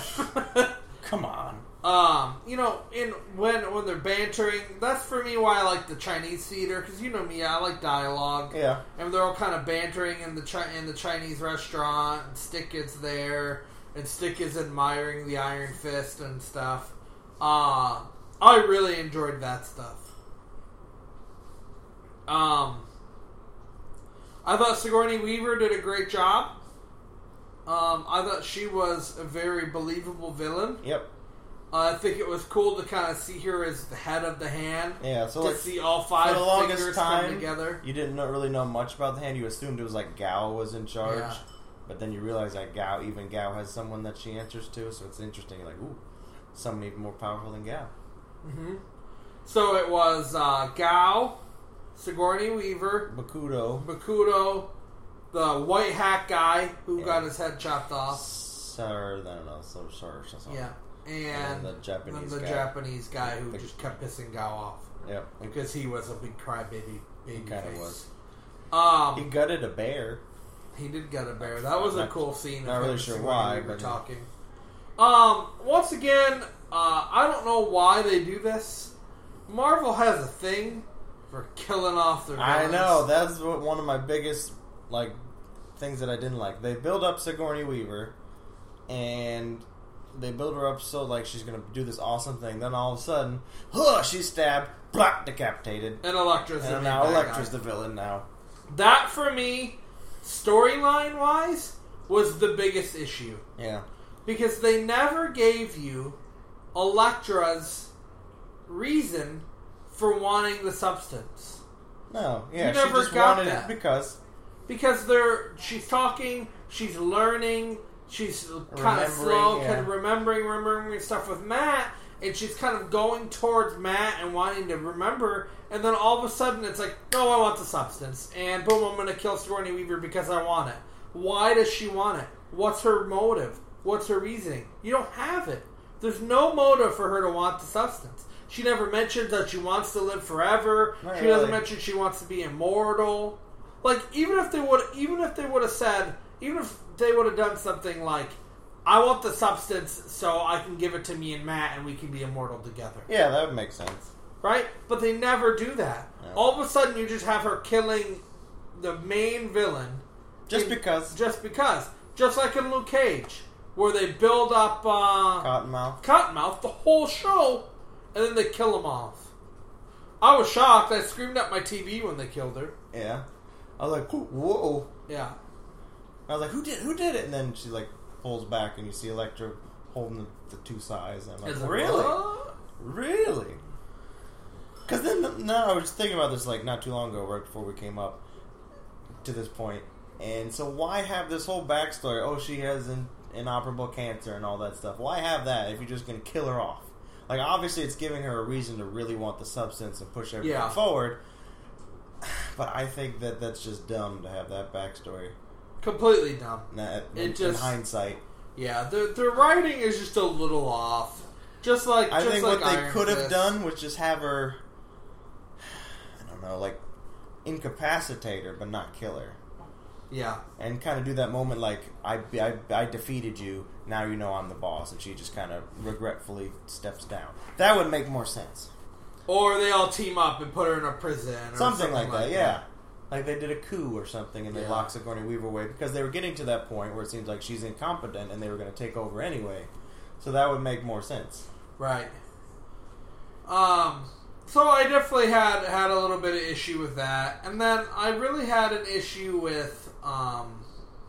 Come on. Um, you know, in when when they're bantering, that's for me why I like the Chinese theater, because you know me, I like dialogue. Yeah. And they're all kind of bantering in the Chi- in the Chinese restaurant, and Stick is there, and Stick is admiring the Iron Fist and stuff. Uh, I really enjoyed that stuff. Um, I thought Sigourney Weaver did a great job. Um, I thought she was a very believable villain. Yep. Uh, I think it was cool to kind of see her as the head of the hand. Yeah, so to like, see all five for the longest fingers time, come together. you didn't know, really know much about the hand. You assumed it was like Gao was in charge, Yeah. but then you realize that Gao, even Gao, has someone that she answers to. So it's interesting. You're like, ooh, someone even more powerful than Gao. Mm-hmm. So it was uh, Gao, Sigourney Weaver, Bakudo, Bakudo, the white hat guy who Yeah. got his head chopped off. Sir, I don't know, so sir, so something. Yeah, and, And then the Japanese then the guy. Japanese guy who The- just kept pissing Gao off Yep. because he was a big crybaby baby He kinda face. was. Um, He gutted a bear. He did get a bear. That was a Not- cool scene. not of really him sure and why, Sigourney Weaver but- talking. Um, once again, uh, I don't know why they do this. Marvel has a thing for killing off their villains. I know, that's what, one of my biggest, like, things that I didn't like. They build up Sigourney Weaver, and they build her up so, like, she's going to do this awesome thing. Then all of a sudden, huh, she's stabbed, blah, decapitated. And Elektra's the And main now bad Elektra's guy. the villain now. That, for me, storyline-wise, was the biggest issue. Yeah. Because they never gave you Elektra's reason for wanting the substance. No, yeah, You she never just got wanted that. it because... Because they're she's talking, she's learning, she's kind of Remembering, slow, yeah. kind of remembering, remembering stuff with Matt, and she's kind of going towards Matt and wanting to remember, and then all of a sudden it's like, no, I want the substance, and boom, I'm going to kill Sigourney Weaver because I want it. Why does she want it? What's her motive? What's her reasoning? You don't have it. There's no motive for her to want the substance. She never mentions that she wants to live forever. Not she doesn't really. mention she wants to be immortal. Like, even if they would, even if they would have said, even if they would have done something like, I want the substance so I can give it to me and Matt and we can be immortal together. Yeah, that would make sense. Right? But they never do that. Yeah. All of a sudden you just have her killing the main villain. Just in- because. Just because. Just like in Luke Cage, where they build up uh, Cottonmouth. Cottonmouth the whole show, and then they kill him off. I was shocked. I screamed at my T V when they killed her. Yeah. I was like, whoa. Yeah. I was like, who did who did it? And then she, like, pulls back and you see Elektra holding the, the two sides. And I'm Is like, it really? what? Really? Because then, no, I was thinking about this, like, not too long ago, right before we came up to this point. And so why have this whole backstory? Oh, she has an inoperable cancer and all that stuff. Why have that if you're just going to kill her off? Like, obviously it's giving her a reason to really want the substance and push everything Yeah. forward. But I think that that's just dumb to have that backstory. Completely dumb. Nah, It in, in just- hindsight. Yeah, the the writing is just a little off. Just like I just think like what they Iron could have Fist. done was just have her, I don't know, like, incapacitate her, but not kill her. Yeah. And kind of do that moment like, I, I, I defeated you, now you know I'm the boss. And she just kind of regretfully steps down. That would make more sense. Or they all team up and put her in a prison or Something, something, like that, yeah. Like they did a coup or something and they Yeah. locked Sigourney Weaver away because they were getting to that point where it seems like she's incompetent and they were going to take over anyway. So that would make more sense. Right. Um. So I definitely had had a little bit of issue with that, and then I really had an issue with um.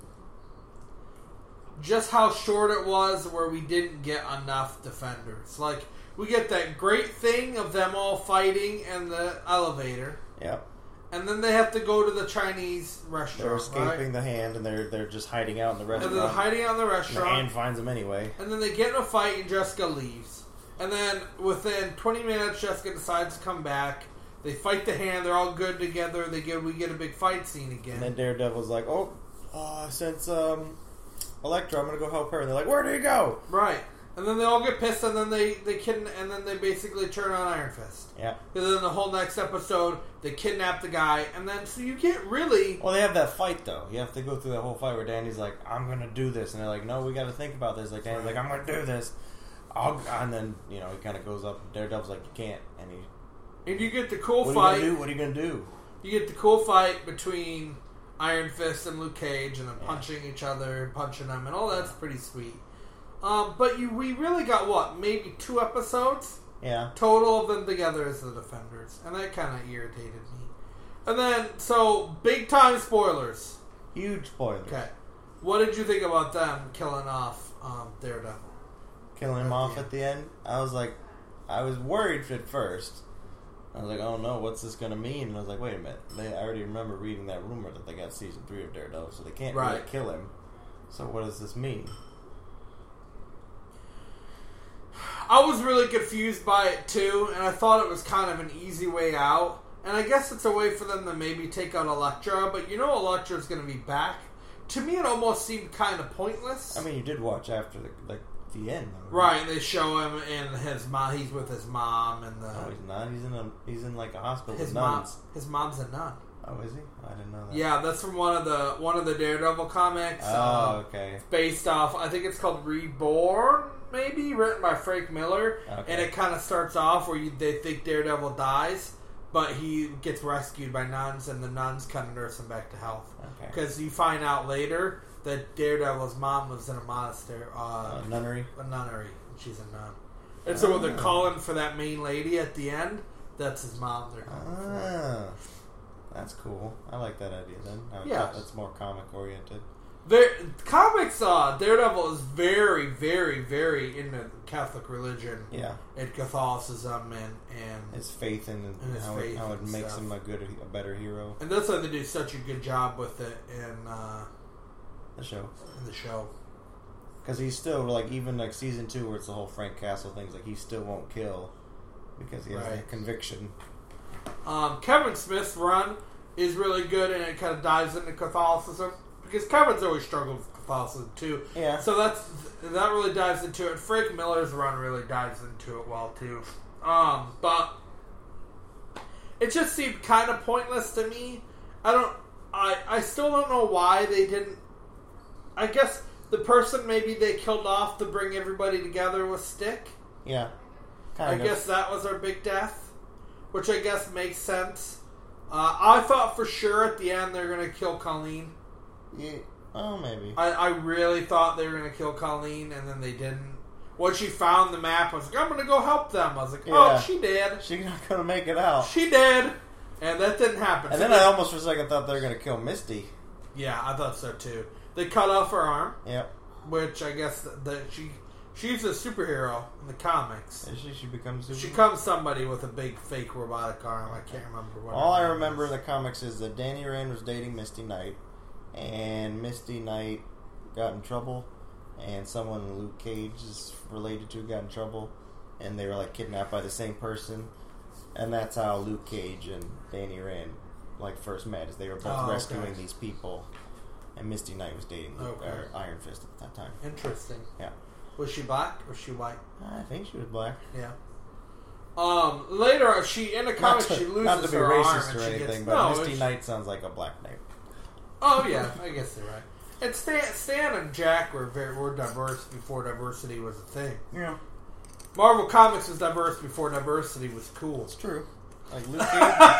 just how short it was, where we didn't get enough defenders. Like, we get that great thing of them all fighting in the elevator, Yep. and then they have to go to the Chinese They're restaurant, escaping right? the hand and they're they're just hiding out in the And restaurant. then they're hiding out in the And the restaurant. hand finds them anyway. And then they get in a fight and Jessica leaves. And then within twenty minutes, Jessica decides to come back. They fight the hand. They're all good together. They get we get a big fight scene again. And then Daredevil's like, oh, uh, since um, Elektra, I'm going to go help her. And they're like, where do you go? Right. And then they all get pissed, and then they, they kid- and then they basically turn on Iron Fist. Yeah. And then the whole next episode, they kidnap the guy, and then so you get really Well, they have that fight, though. You have to go through that whole fight where Danny's like, I'm going to do this. And they're like, no, we got to think about this. Like, Danny's like, I'm going to do this. I'll, and then, you know, he kind of goes up. And Daredevil's like, you can't. And he, and you get the cool what fight. are you going to do? What are you going to do? You get the cool fight between Iron Fist and Luke Cage, and then Yeah. punching each other, punching them, and all that's pretty sweet. Um, but you, we really got what, maybe two episodes Yeah. total of them together as the Defenders, and that kind of irritated me. And then, so big time spoilers. Huge spoilers. Okay, what did you think about them killing off um, Daredevil? Killing him At off the at the end. I was like, I was worried at first. I was like, oh no, what's this going to mean? And I was like, wait a minute. They, I already remember reading that rumor that they got season three of Daredevil, so they can't really Right. kill him. So what does this mean? I was really confused by it too, and I thought it was kind of an easy way out. And I guess it's a way for them to maybe take out Elektra, but you know Elektra's going to be back. To me, it almost seemed kind of pointless. I mean, you did watch after the like the end, though. Right, they show him in his mom. He's with his mom, and the No, he's not. He's in a he's in like a hospital his with mom. nuns. His mom's a nun. Oh, is he? I didn't know that. Yeah, that's from one of the one of the Daredevil comics. Oh, uh, okay. based off, I think it's called Reborn maybe, written by Frank Miller. Okay. And it kind of starts off where you, they think Daredevil dies, but he gets rescued by nuns, and the nuns kind of nurse him back to health. Okay. Because you find out later that Daredevil's mom lives in a monastery. Uh, A nunnery? A nunnery. She's a nun. And so when they're calling for that main lady at the end, that's his mom they're calling for. Ah, that's cool. I like that idea then. I would Yeah. thought that's more comic oriented. There, comics, uh, Daredevil is very, very, very into Catholic religion Yeah. and Catholicism and and, His faith in And his how, faith it, how it and makes stuff. him a good, a better hero. and that's why they do such a good job with it in uh, The show. in the show. Because he's still, like, even like season two where it's the whole Frank Castle thing, like, he still won't kill because he has Right. that conviction. Um, Kevin Smith's run is really good, and it kind of dives into Catholicism because Kevin's always struggled with Catholicism too. Yeah. So that's that really dives into it. Frank Miller's run really dives into it well too. Um, but it just seemed kind of pointless to me. I don't. I I still don't know why they didn't. I guess the person maybe they killed off to bring everybody together was Stick. Yeah. I Kind of. guess that was our big death, which I guess makes sense. Uh, I thought for sure at the end they're going to kill Colleen. Yeah. Oh, maybe. I, I really thought they were going to kill Colleen, and then they didn't. When she found the map, I was like, I'm going to go help them. I was like, oh, Yeah. she did. She's not going to make it out. She did. And that didn't happen. And So then they- I almost for a second thought they were going to kill Misty. Yeah, I thought so too. They cut off her arm, Yep. which I guess that, that she she's a superhero in the comics. Is she? She becomes super. She becomes somebody with a big fake robotic arm. I can't remember what. All her I name remember in is. the comics is that Danny Rand was dating Misty Knight, and Misty Knight got in trouble, and someone Luke Cage is related to got in trouble, and they were like kidnapped by the same person, and that's how Luke Cage and Danny Rand like first met. Is they were both Oh, okay. rescuing these people, and Misty Knight was dating Luke, Okay. or Iron Fist at that time. Interesting. Yeah, Was she black or was she white? I think she was black. Yeah. Um. Later, on, she in the Not comics to, she loses not to be her arm racist and or she anything, gets, but no, Misty it's- Knight sounds like a black knight. Oh yeah, I guess they're right. And Stan, Stan and Jack were very were diverse before diversity was a thing. Yeah, Marvel Comics was diverse before diversity was cool. it's true. Like Luke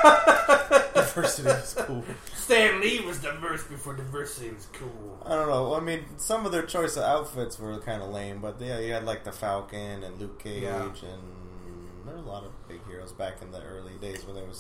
Cage, diversity is cool. Stan Lee was diverse before diversity was cool. I don't know. I mean, some of their choice of outfits were kind of lame, but yeah, you had like the Falcon and Luke Cage, Yeah. and there were a lot of big heroes back in the early days when there was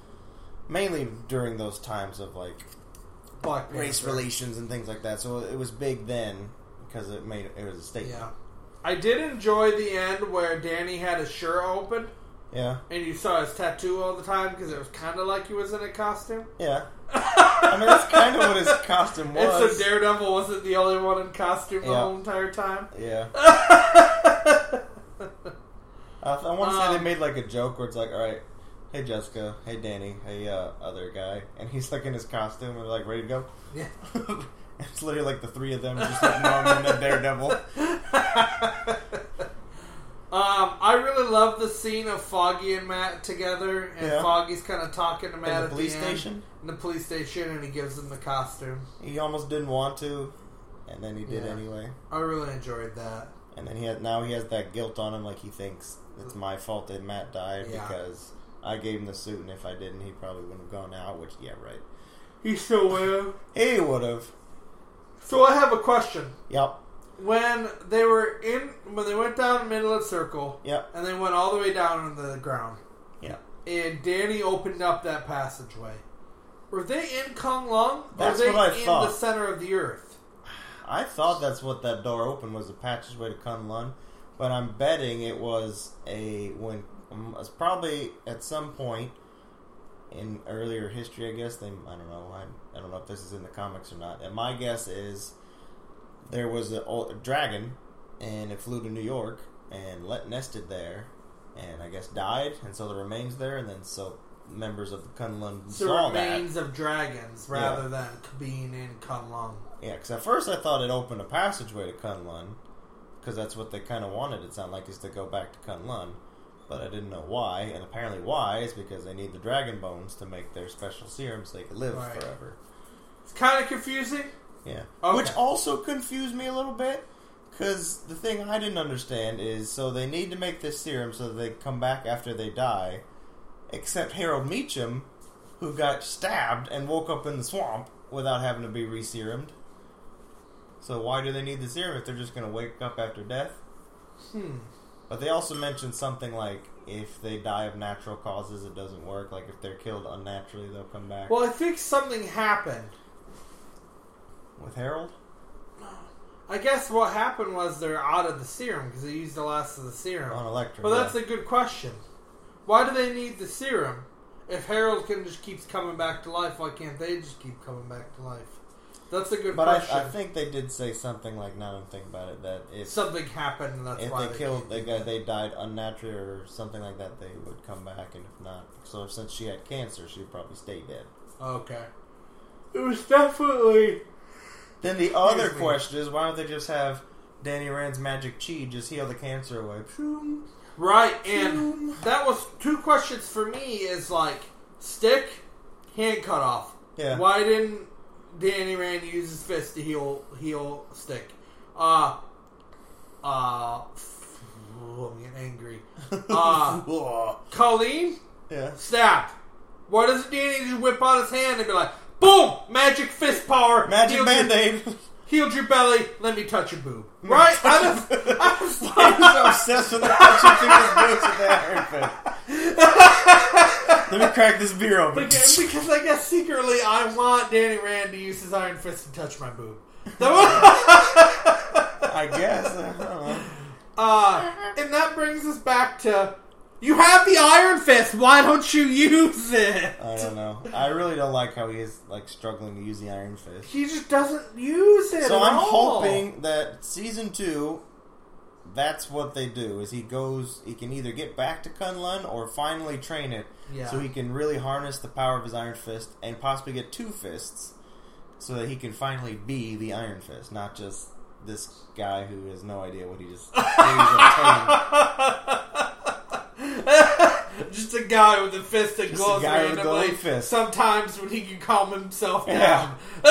mainly during those times of like Black race Panther. relations and things like that. So it was big then because it made it was a statement. Yeah. I did enjoy the end where Danny had his shirt open Yeah, and you saw his tattoo all the time because it was kind of like he was in a costume. yeah. I mean, that's kind of what his costume And so was. Daredevil wasn't the only one in costume the Yeah. whole entire time. Yeah. I, I want to say Um, they made like a joke where it's like, all right, hey Jessica, hey Danny, hey uh, other guy, and he's like in his costume and like ready to go. Yeah. It's literally like the three of them just like Norman and Daredevil. Um, I really love the scene of Foggy and Matt together, and Yeah. Foggy's kind of talking to Matt In the at police the end, station? in the police station, and he gives him the costume. He almost didn't want to, and then he did Yeah. anyway. I really enjoyed that. And then he had now he has that guilt on him, like he thinks it's my fault that Matt died Yeah. because I gave him the suit, and if I didn't, he probably wouldn't have gone out. Which, yeah, right. He still will. He would have. So I have a question. Yep. When they were in, when they went down the middle of the circle, Yep. and they went all the way down into the ground, Yep. and Danny opened up that passageway, were they in Kung Lung? That's or were they what I in thought. the center of the earth? I thought that's what that door opened was, a passageway to Kunlun, but I'm betting it was a when um, it's probably at some point in earlier history. I guess they I don't know I, I don't know if this is in the comics or not. And my guess is there was a, a dragon and it flew to New York and let nested there, and I guess died, and so the remains there, and then so members of the Kunlun So saw that. remains of dragons rather than being in Kung Lung. Yeah, because at first I thought it opened a passageway to Kunlun, because that's what they kind of wanted it sound like, is to go back to Kunlun, but I didn't know why, and apparently why is because they need the dragon bones to make their special serums so they could live Right. forever. It's kind of confusing. Yeah. Okay. Which also confused me a little bit, Because the thing I didn't understand is, so they need to make this serum so that they come back after they die, except Harold Meacham, who got stabbed and woke up in the swamp without having to be reserumed. So why do they need the serum if they're just going to wake up after death? Hmm. But they also mentioned something like, if they die of natural causes, it doesn't work. Like, if they're killed unnaturally, they'll come back. Well, I think something happened. With Harold? I guess what happened was they're out of the serum because they used the last of the serum. On Electra. Well, yeah. that's a good question. Why do they need the serum? If Harold can just keeps coming back to life, why can't they just keep coming back to life? That's a good but question. I, I think they did say something like, now I'm thinking about it, that if something happened and that's if why they, they killed, they, can't do got, that. they died unnaturally or something like that, they would come back, and if not, so since she had cancer, she'd probably stay dead. Okay. It was definitely... Then the other Excuse me. question is, why don't they just have Danny Rand's magic chi just heal the cancer away? Right, and that was two questions for me is like, stick, hand cut off. Yeah. Why didn't Danny Rand use his fist to heal heal stick? Uh, uh, oh, I'm getting angry. Uh, Colleen, Yeah. stabbed. Why doesn't Danny just whip out his hand and be like, boom, magic fist power, Magic healed your- Band-Aid. healed your belly, let me touch your boob. Right? I was, I was He's so obsessed with the touching people's boobs with the Iron Fist. Let me crack this beer open. Because, because I guess secretly I want Danny Rand to use his Iron Fist to touch my boob. That was- I guess. I don't know. uh, and that brings us back to, you have the Iron Fist, why don't you use it? I don't know. I really don't like how he is like struggling to use the Iron Fist. He just doesn't use it So at I'm all. hoping that season two, that's what they do. Is he goes, he can either get back to Kunlun or finally train it, Yeah. so he can really harness the power of his Iron Fist and possibly get two fists, so that he can finally be the Iron Fist, not just this guy who has no idea what he just what he's obtained. Just a guy with a fist that Just a glows guy with a randomly. glowing fist. Sometimes when he can calm himself Yeah. down.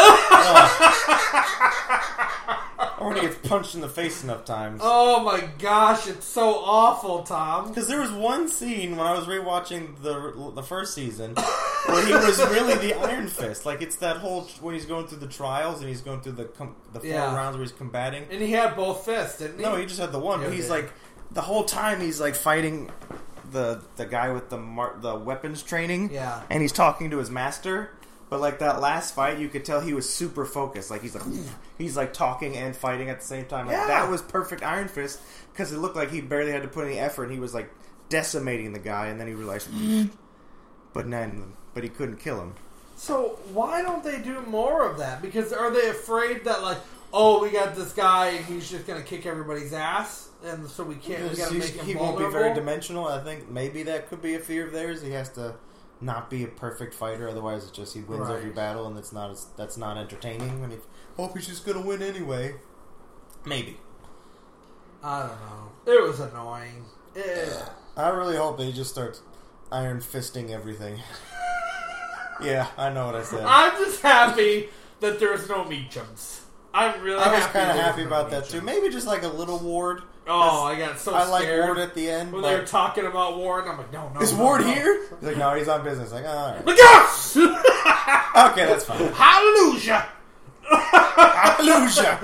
Or when he gets punched in the face enough times. Oh my gosh, it's so awful, Tom. Because there was one scene when I was rewatching the the first season where he was really the Iron Fist. Like, it's that whole when he's going through the trials and he's going through the com- the four Yeah. rounds where he's combating. And he had both fists, didn't he? No, he just had the one. Yeah, But he's he like the whole time he's like fighting the the guy with the mar- the weapons training. Yeah. and he's talking to his master. But like that last fight, you could tell he was super focused. Like he's like he's like talking and fighting at the same time. Like, Yeah. that was perfect Iron Fist because it looked like he barely had to put any effort. And he was like decimating the guy, and then he realized, but then but he couldn't kill him. So why don't they do more of that? Because are they afraid that like, oh, we got this guy and he's just gonna kick everybody's ass, and so we can't. We gotta He's- make him he vulnerable. won't be very dimensional. I think maybe that could be a fear of theirs. He has to not be a perfect fighter, otherwise it's just he wins Right. every battle, and it's not as, that's not entertaining. When he hope he's just gonna win anyway. Maybe. I don't know. It was annoying. Eh. I really hope he just starts iron fisting everything. Yeah, I know what I said. I'm just happy that there's no Meachums. I'm really. I was happy kind of there's happy no about that Meachums. too. Maybe just like a little Ward. Oh, I got so I like scared. Ward at the end. When but they were talking about Ward, I'm like, no, no. is no, Ward no. here? He's like, no, he's on business. Like, oh, all right. Like, yes! Okay, that's fine. Hallelujah! Hallelujah.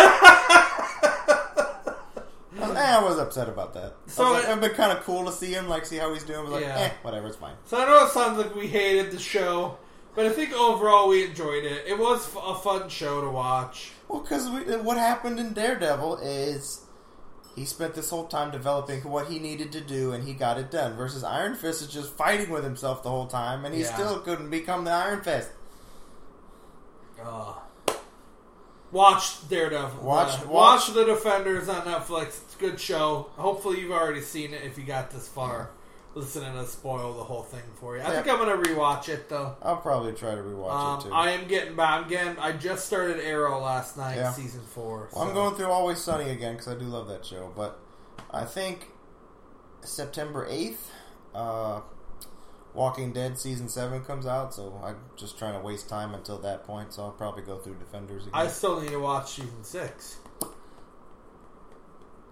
I was upset about that. So I was like, it- it'd been kind of cool to see him, like see how he's doing. I was like, Yeah. eh, whatever, it's fine. So I know it sounds like we hated the show, but I think overall we enjoyed it. It was f- a fun show to watch. Well, because what happened in Daredevil is he spent this whole time developing what he needed to do, and he got it done. Versus Iron Fist is just fighting with himself the whole time, and he Yeah. still couldn't become the Iron Fist. Uh, watch Daredevil. Watch- Uh, watch- watch The Defenders on Netflix. It's a good show. Hopefully you've already seen it if you got this far. Listening to spoil the whole thing for you. I Yeah. think I'm going to rewatch it though. I'll probably try to rewatch Um, it too. I am getting back. I'm getting, I just started Arrow last night, Yeah. season four. Well, I'm so- going through Always Sunny again because I do love that show. But I think September eighth, uh, Walking Dead season seven comes out. So I'm just trying to waste time until that point. So I'll probably go through Defenders again. I still need to watch season six.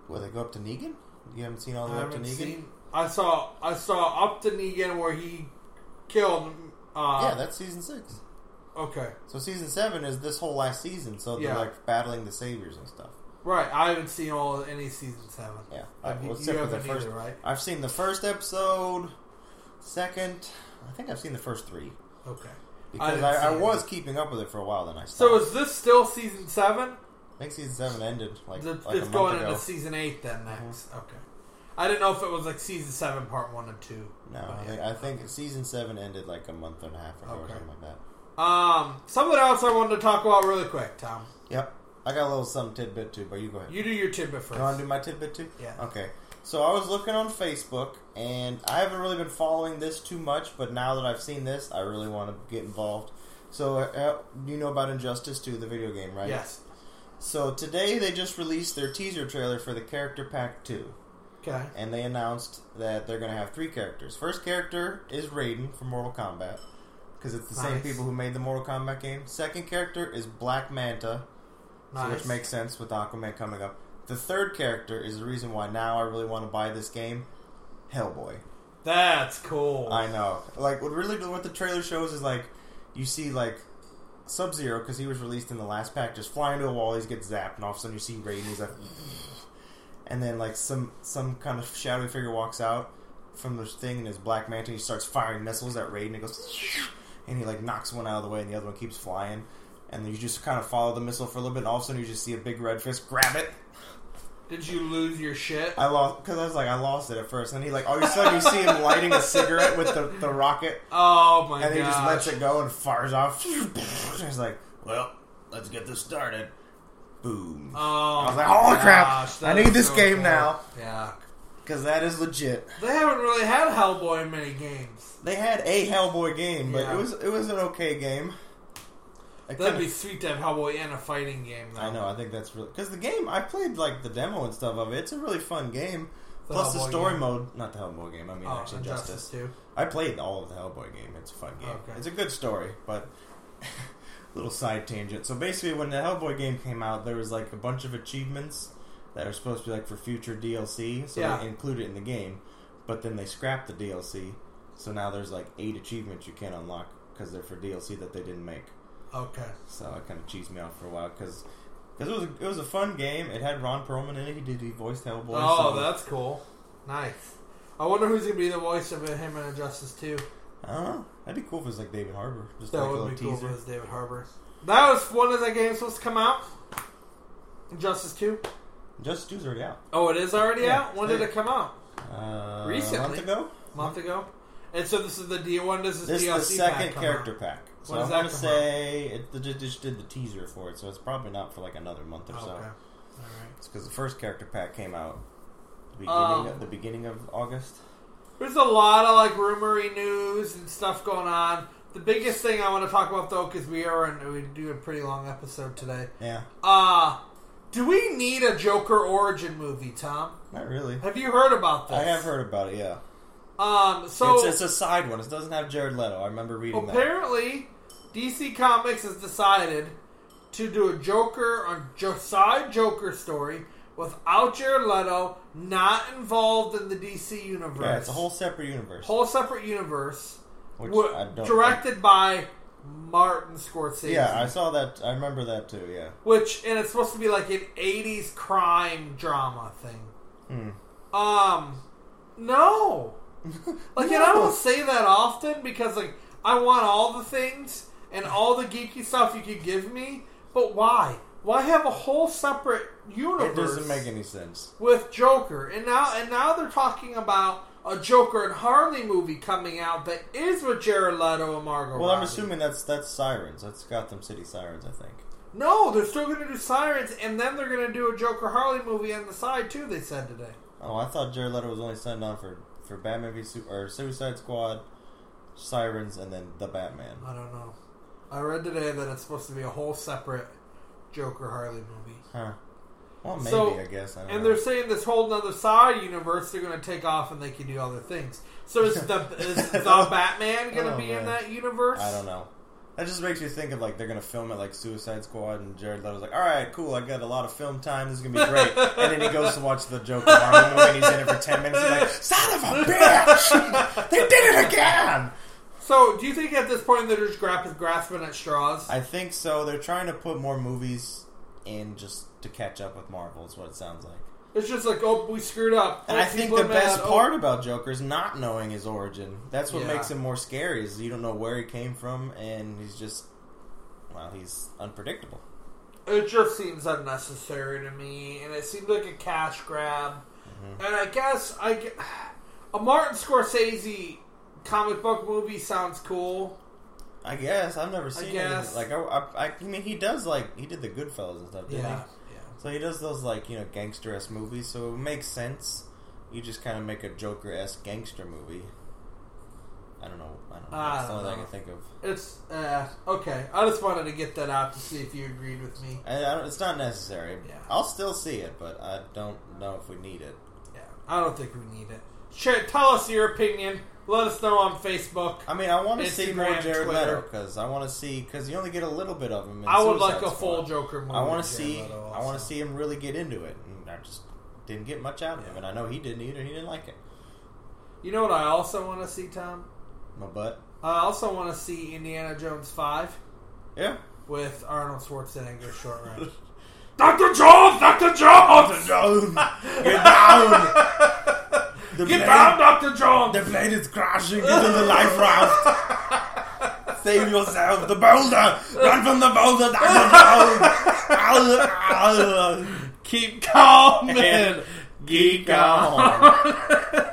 Will they go up to Negan? You haven't seen all the I way up to haven't Negan? seen. I saw. I saw up to Negan where he killed. Uh, Yeah, that's season six. Okay. So season seven is this whole last season, so they're Yeah. like battling the saviors and stuff. Right. I haven't seen all any season seven. Yeah. Have I, you, well, you except for the haven't first, either, right? I've seen the first episode, second. I think I've seen the first three. Okay. Because didn't I, I, see it. was keeping up with it for a while, then I stopped. So is this still season seven? I think season seven ended like, It's, like it's a month going ago. into season eight then next. Okay. I didn't know if it was like season seven, part one and two. No, Oh, I yeah. think, I think season seven ended like a month and a half ago or Okay. something like that. Um, something else I wanted to talk about really quick, Tom. Yep. I got a little some tidbit too, but you go ahead. You do your tidbit first. You want to do my tidbit too? Yeah. Okay. So I was looking on Facebook, and I haven't really been following this too much, but now that I've seen this, I really want to get involved. So uh, you know about Injustice two, the video game, right? Yes. So today they just released their teaser trailer for the Character Pack two. Okay. And they announced that they're going to have three characters. First character is Raiden from Mortal Kombat, because it's the same Nice. people who made the Mortal Kombat game. Second character is Black Manta, so Nice. which makes sense with Aquaman coming up. The third character is the reason why now I really want to buy this game, Hellboy. That's cool. I know. Like, what really what the trailer shows is, like, you see, like, Sub-Zero, because he was released in the last pack, just fly into a wall, he gets zapped, and all of a sudden you see Raiden, he's like... And then, like, some some kind of shadowy figure walks out from the thing in his Black Manta, and he starts firing missiles at Raiden, and it goes... And he, like, knocks one out of the way, and the other one keeps flying. And then you just kind of follow the missile for a little bit, and all of a sudden you just see a big red fist grab it. Did you lose your shit? I lost, because I was like, I lost it at first. And he, like, all of a sudden you see him lighting a cigarette with the, the rocket. Oh my god. And he just lets it go and fires off. He's like, well, let's get this started. Boom. Oh, I was like, holy crap, gosh, I that need is this so game cool. now. Yeah. Because that is legit. They haven't really had Hellboy in many games. They had a Hellboy game, but Yeah. it was it was an okay game. I That'd kinda- be sweet to have Hellboy in a fighting game, though. I know, I think that's really... Because the game, I played, like, the demo and stuff of it. It's a really fun game. The Plus the Hellboy story game. mode... Not the Hellboy game, I mean Oh, actually Injustice Justice. too. I played all of the Hellboy game. It's a fun game. Okay. It's a good story, but... little side tangent. So basically, when the Hellboy game came out, there was, like, a bunch of achievements that are supposed to be, like, for future D L C. So Yeah. they include it in the game. But then they scrapped the D L C. So now there's, like, eight achievements you can't unlock because they're for D L C that they didn't make. Okay. So it kind of cheesed me out for a while because it was a, it was a fun game. It had Ron Perlman in it. He did he voiced Hellboy. Oh, so, that's cool. Nice. I wonder who's gonna be the voice of him in Injustice two. I don't know. That'd be cool if it was like David Harbour. Just That like a would little be cool if teaser. it was David Harbour. That was one of the games supposed to come out. Injustice two. Justice two's already out. Oh, it is already Yeah, out. When did they- it come out? Uh, Recently. A month ago? A month ago. And so this is the D one. This is This D is L the C second pack come character out. pack. So When I does want that to come say it, they just did the teaser for it, so it's probably not for like another month or Okay. so. All right. It's because the first character pack came out the beginning, Um, of, the beginning of August. There's a lot of like rumory news and stuff going on. The biggest thing I want to talk about though, because we are in, we do a pretty long episode today. Yeah, Uh do we need a Joker origin movie, Tom? not really. Have you heard about this? I have heard about it. Yeah, Um, so it's, it's a side one. It doesn't have Jared Leto. I remember reading that. apparently, D C Comics has decided to do a Joker on jo- side Joker story without Jared Leto, not involved in the D C universe. Yeah, it's a whole separate universe. whole separate universe. Which Wa- I don't directed by Martin Scorsese. Yeah, I saw that. I remember that too. Yeah. Which and it's supposed to be like an eighties crime drama thing. Hmm. Um, no. Like, and I don't say that often because, like, I want all the things and all the geeky stuff you could give me, but why? Why have a whole separate universe? It doesn't make any sense. With Joker, and now and now they're talking about a Joker and Harley movie coming out that is with Jared Leto and Margot Well, I'm Robbie. assuming that's that's Sirens. That's Gotham City Sirens, I think. No, they're still going to do Sirens, and then they're going to do a Joker Harley movie on the side too. They said today. Oh, I thought Jared Leto was only signed on for for Batman v Su- or Suicide Squad, Sirens, and then the Batman. I don't know. I read today that it's supposed to be a whole separate Joker Harley movie. Huh. Well, maybe, So- I guess. I don't And know. they're saying this whole other side universe they're going to take off and they can do other things. So is the is the Batman going to Oh, be in man. that universe? I don't know. That just makes you think of like they're gonna film it like Suicide Squad, and Jared Leto's like, "All right, cool, I got a lot of film time. This is gonna be great." And then he goes to watch the Joker Marvel movie, and he's in it for ten minutes. He's like, "Son of a bitch! They did it again!" So, do you think at this point they're just grasp- grasping at straws? I think so. They're trying to put more movies in just to catch up with Marvel. Is what it sounds like. It's just like, oh, we screwed up. And oh, I think people the are best mad. part Oh. about Joker is not knowing his origin. That's what Yeah. makes him more scary. Is you don't know where he came from, and he's just well, he's unpredictable. It just seems unnecessary to me, and it seems like a cash grab. Mm-hmm. And I guess I get, a Martin Scorsese comic book movie sounds cool. I guess I've never I seen guess. it. Like I, I, I mean, he does like he did the Goodfellas and stuff, didn't Yeah, he? yeah. So he does those like you know gangster-esque movies. So it makes sense. You just kind of make a Joker-esque gangster movie. I don't know. I don't know. I That's the don't only thing I know. can think of. It's uh, okay. I just wanted to get that out to see if you agreed with me. I, I don't, it's not necessary. Yeah. I'll still see it, but I don't know if we need it. Yeah, I don't think we need it. Share, tell us your opinion. Let us know on Facebook. I mean, I want to see more Instagram, Jared Twitter. Leto because I want to see because you only get a little bit of him. In I would Suicide like a Squad. full Joker movie. I want to with see. Jared Leto I want also. to see him really get into it, and I just didn't get much out of him. Yeah. And I know he didn't either. He didn't like it. You know what I also want to see, Tom? My butt. I also want to see Indiana Jones five Yeah. with Arnold Schwarzenegger short range. Doctor Jones! Doctor Jones! Down. Get down. The Get plane- down, Doctor Jones! The plane is crashing into the life raft. Save yourself. The boulder. Run from the boulder, Doctor Jones. Keep calm, And man. geek on.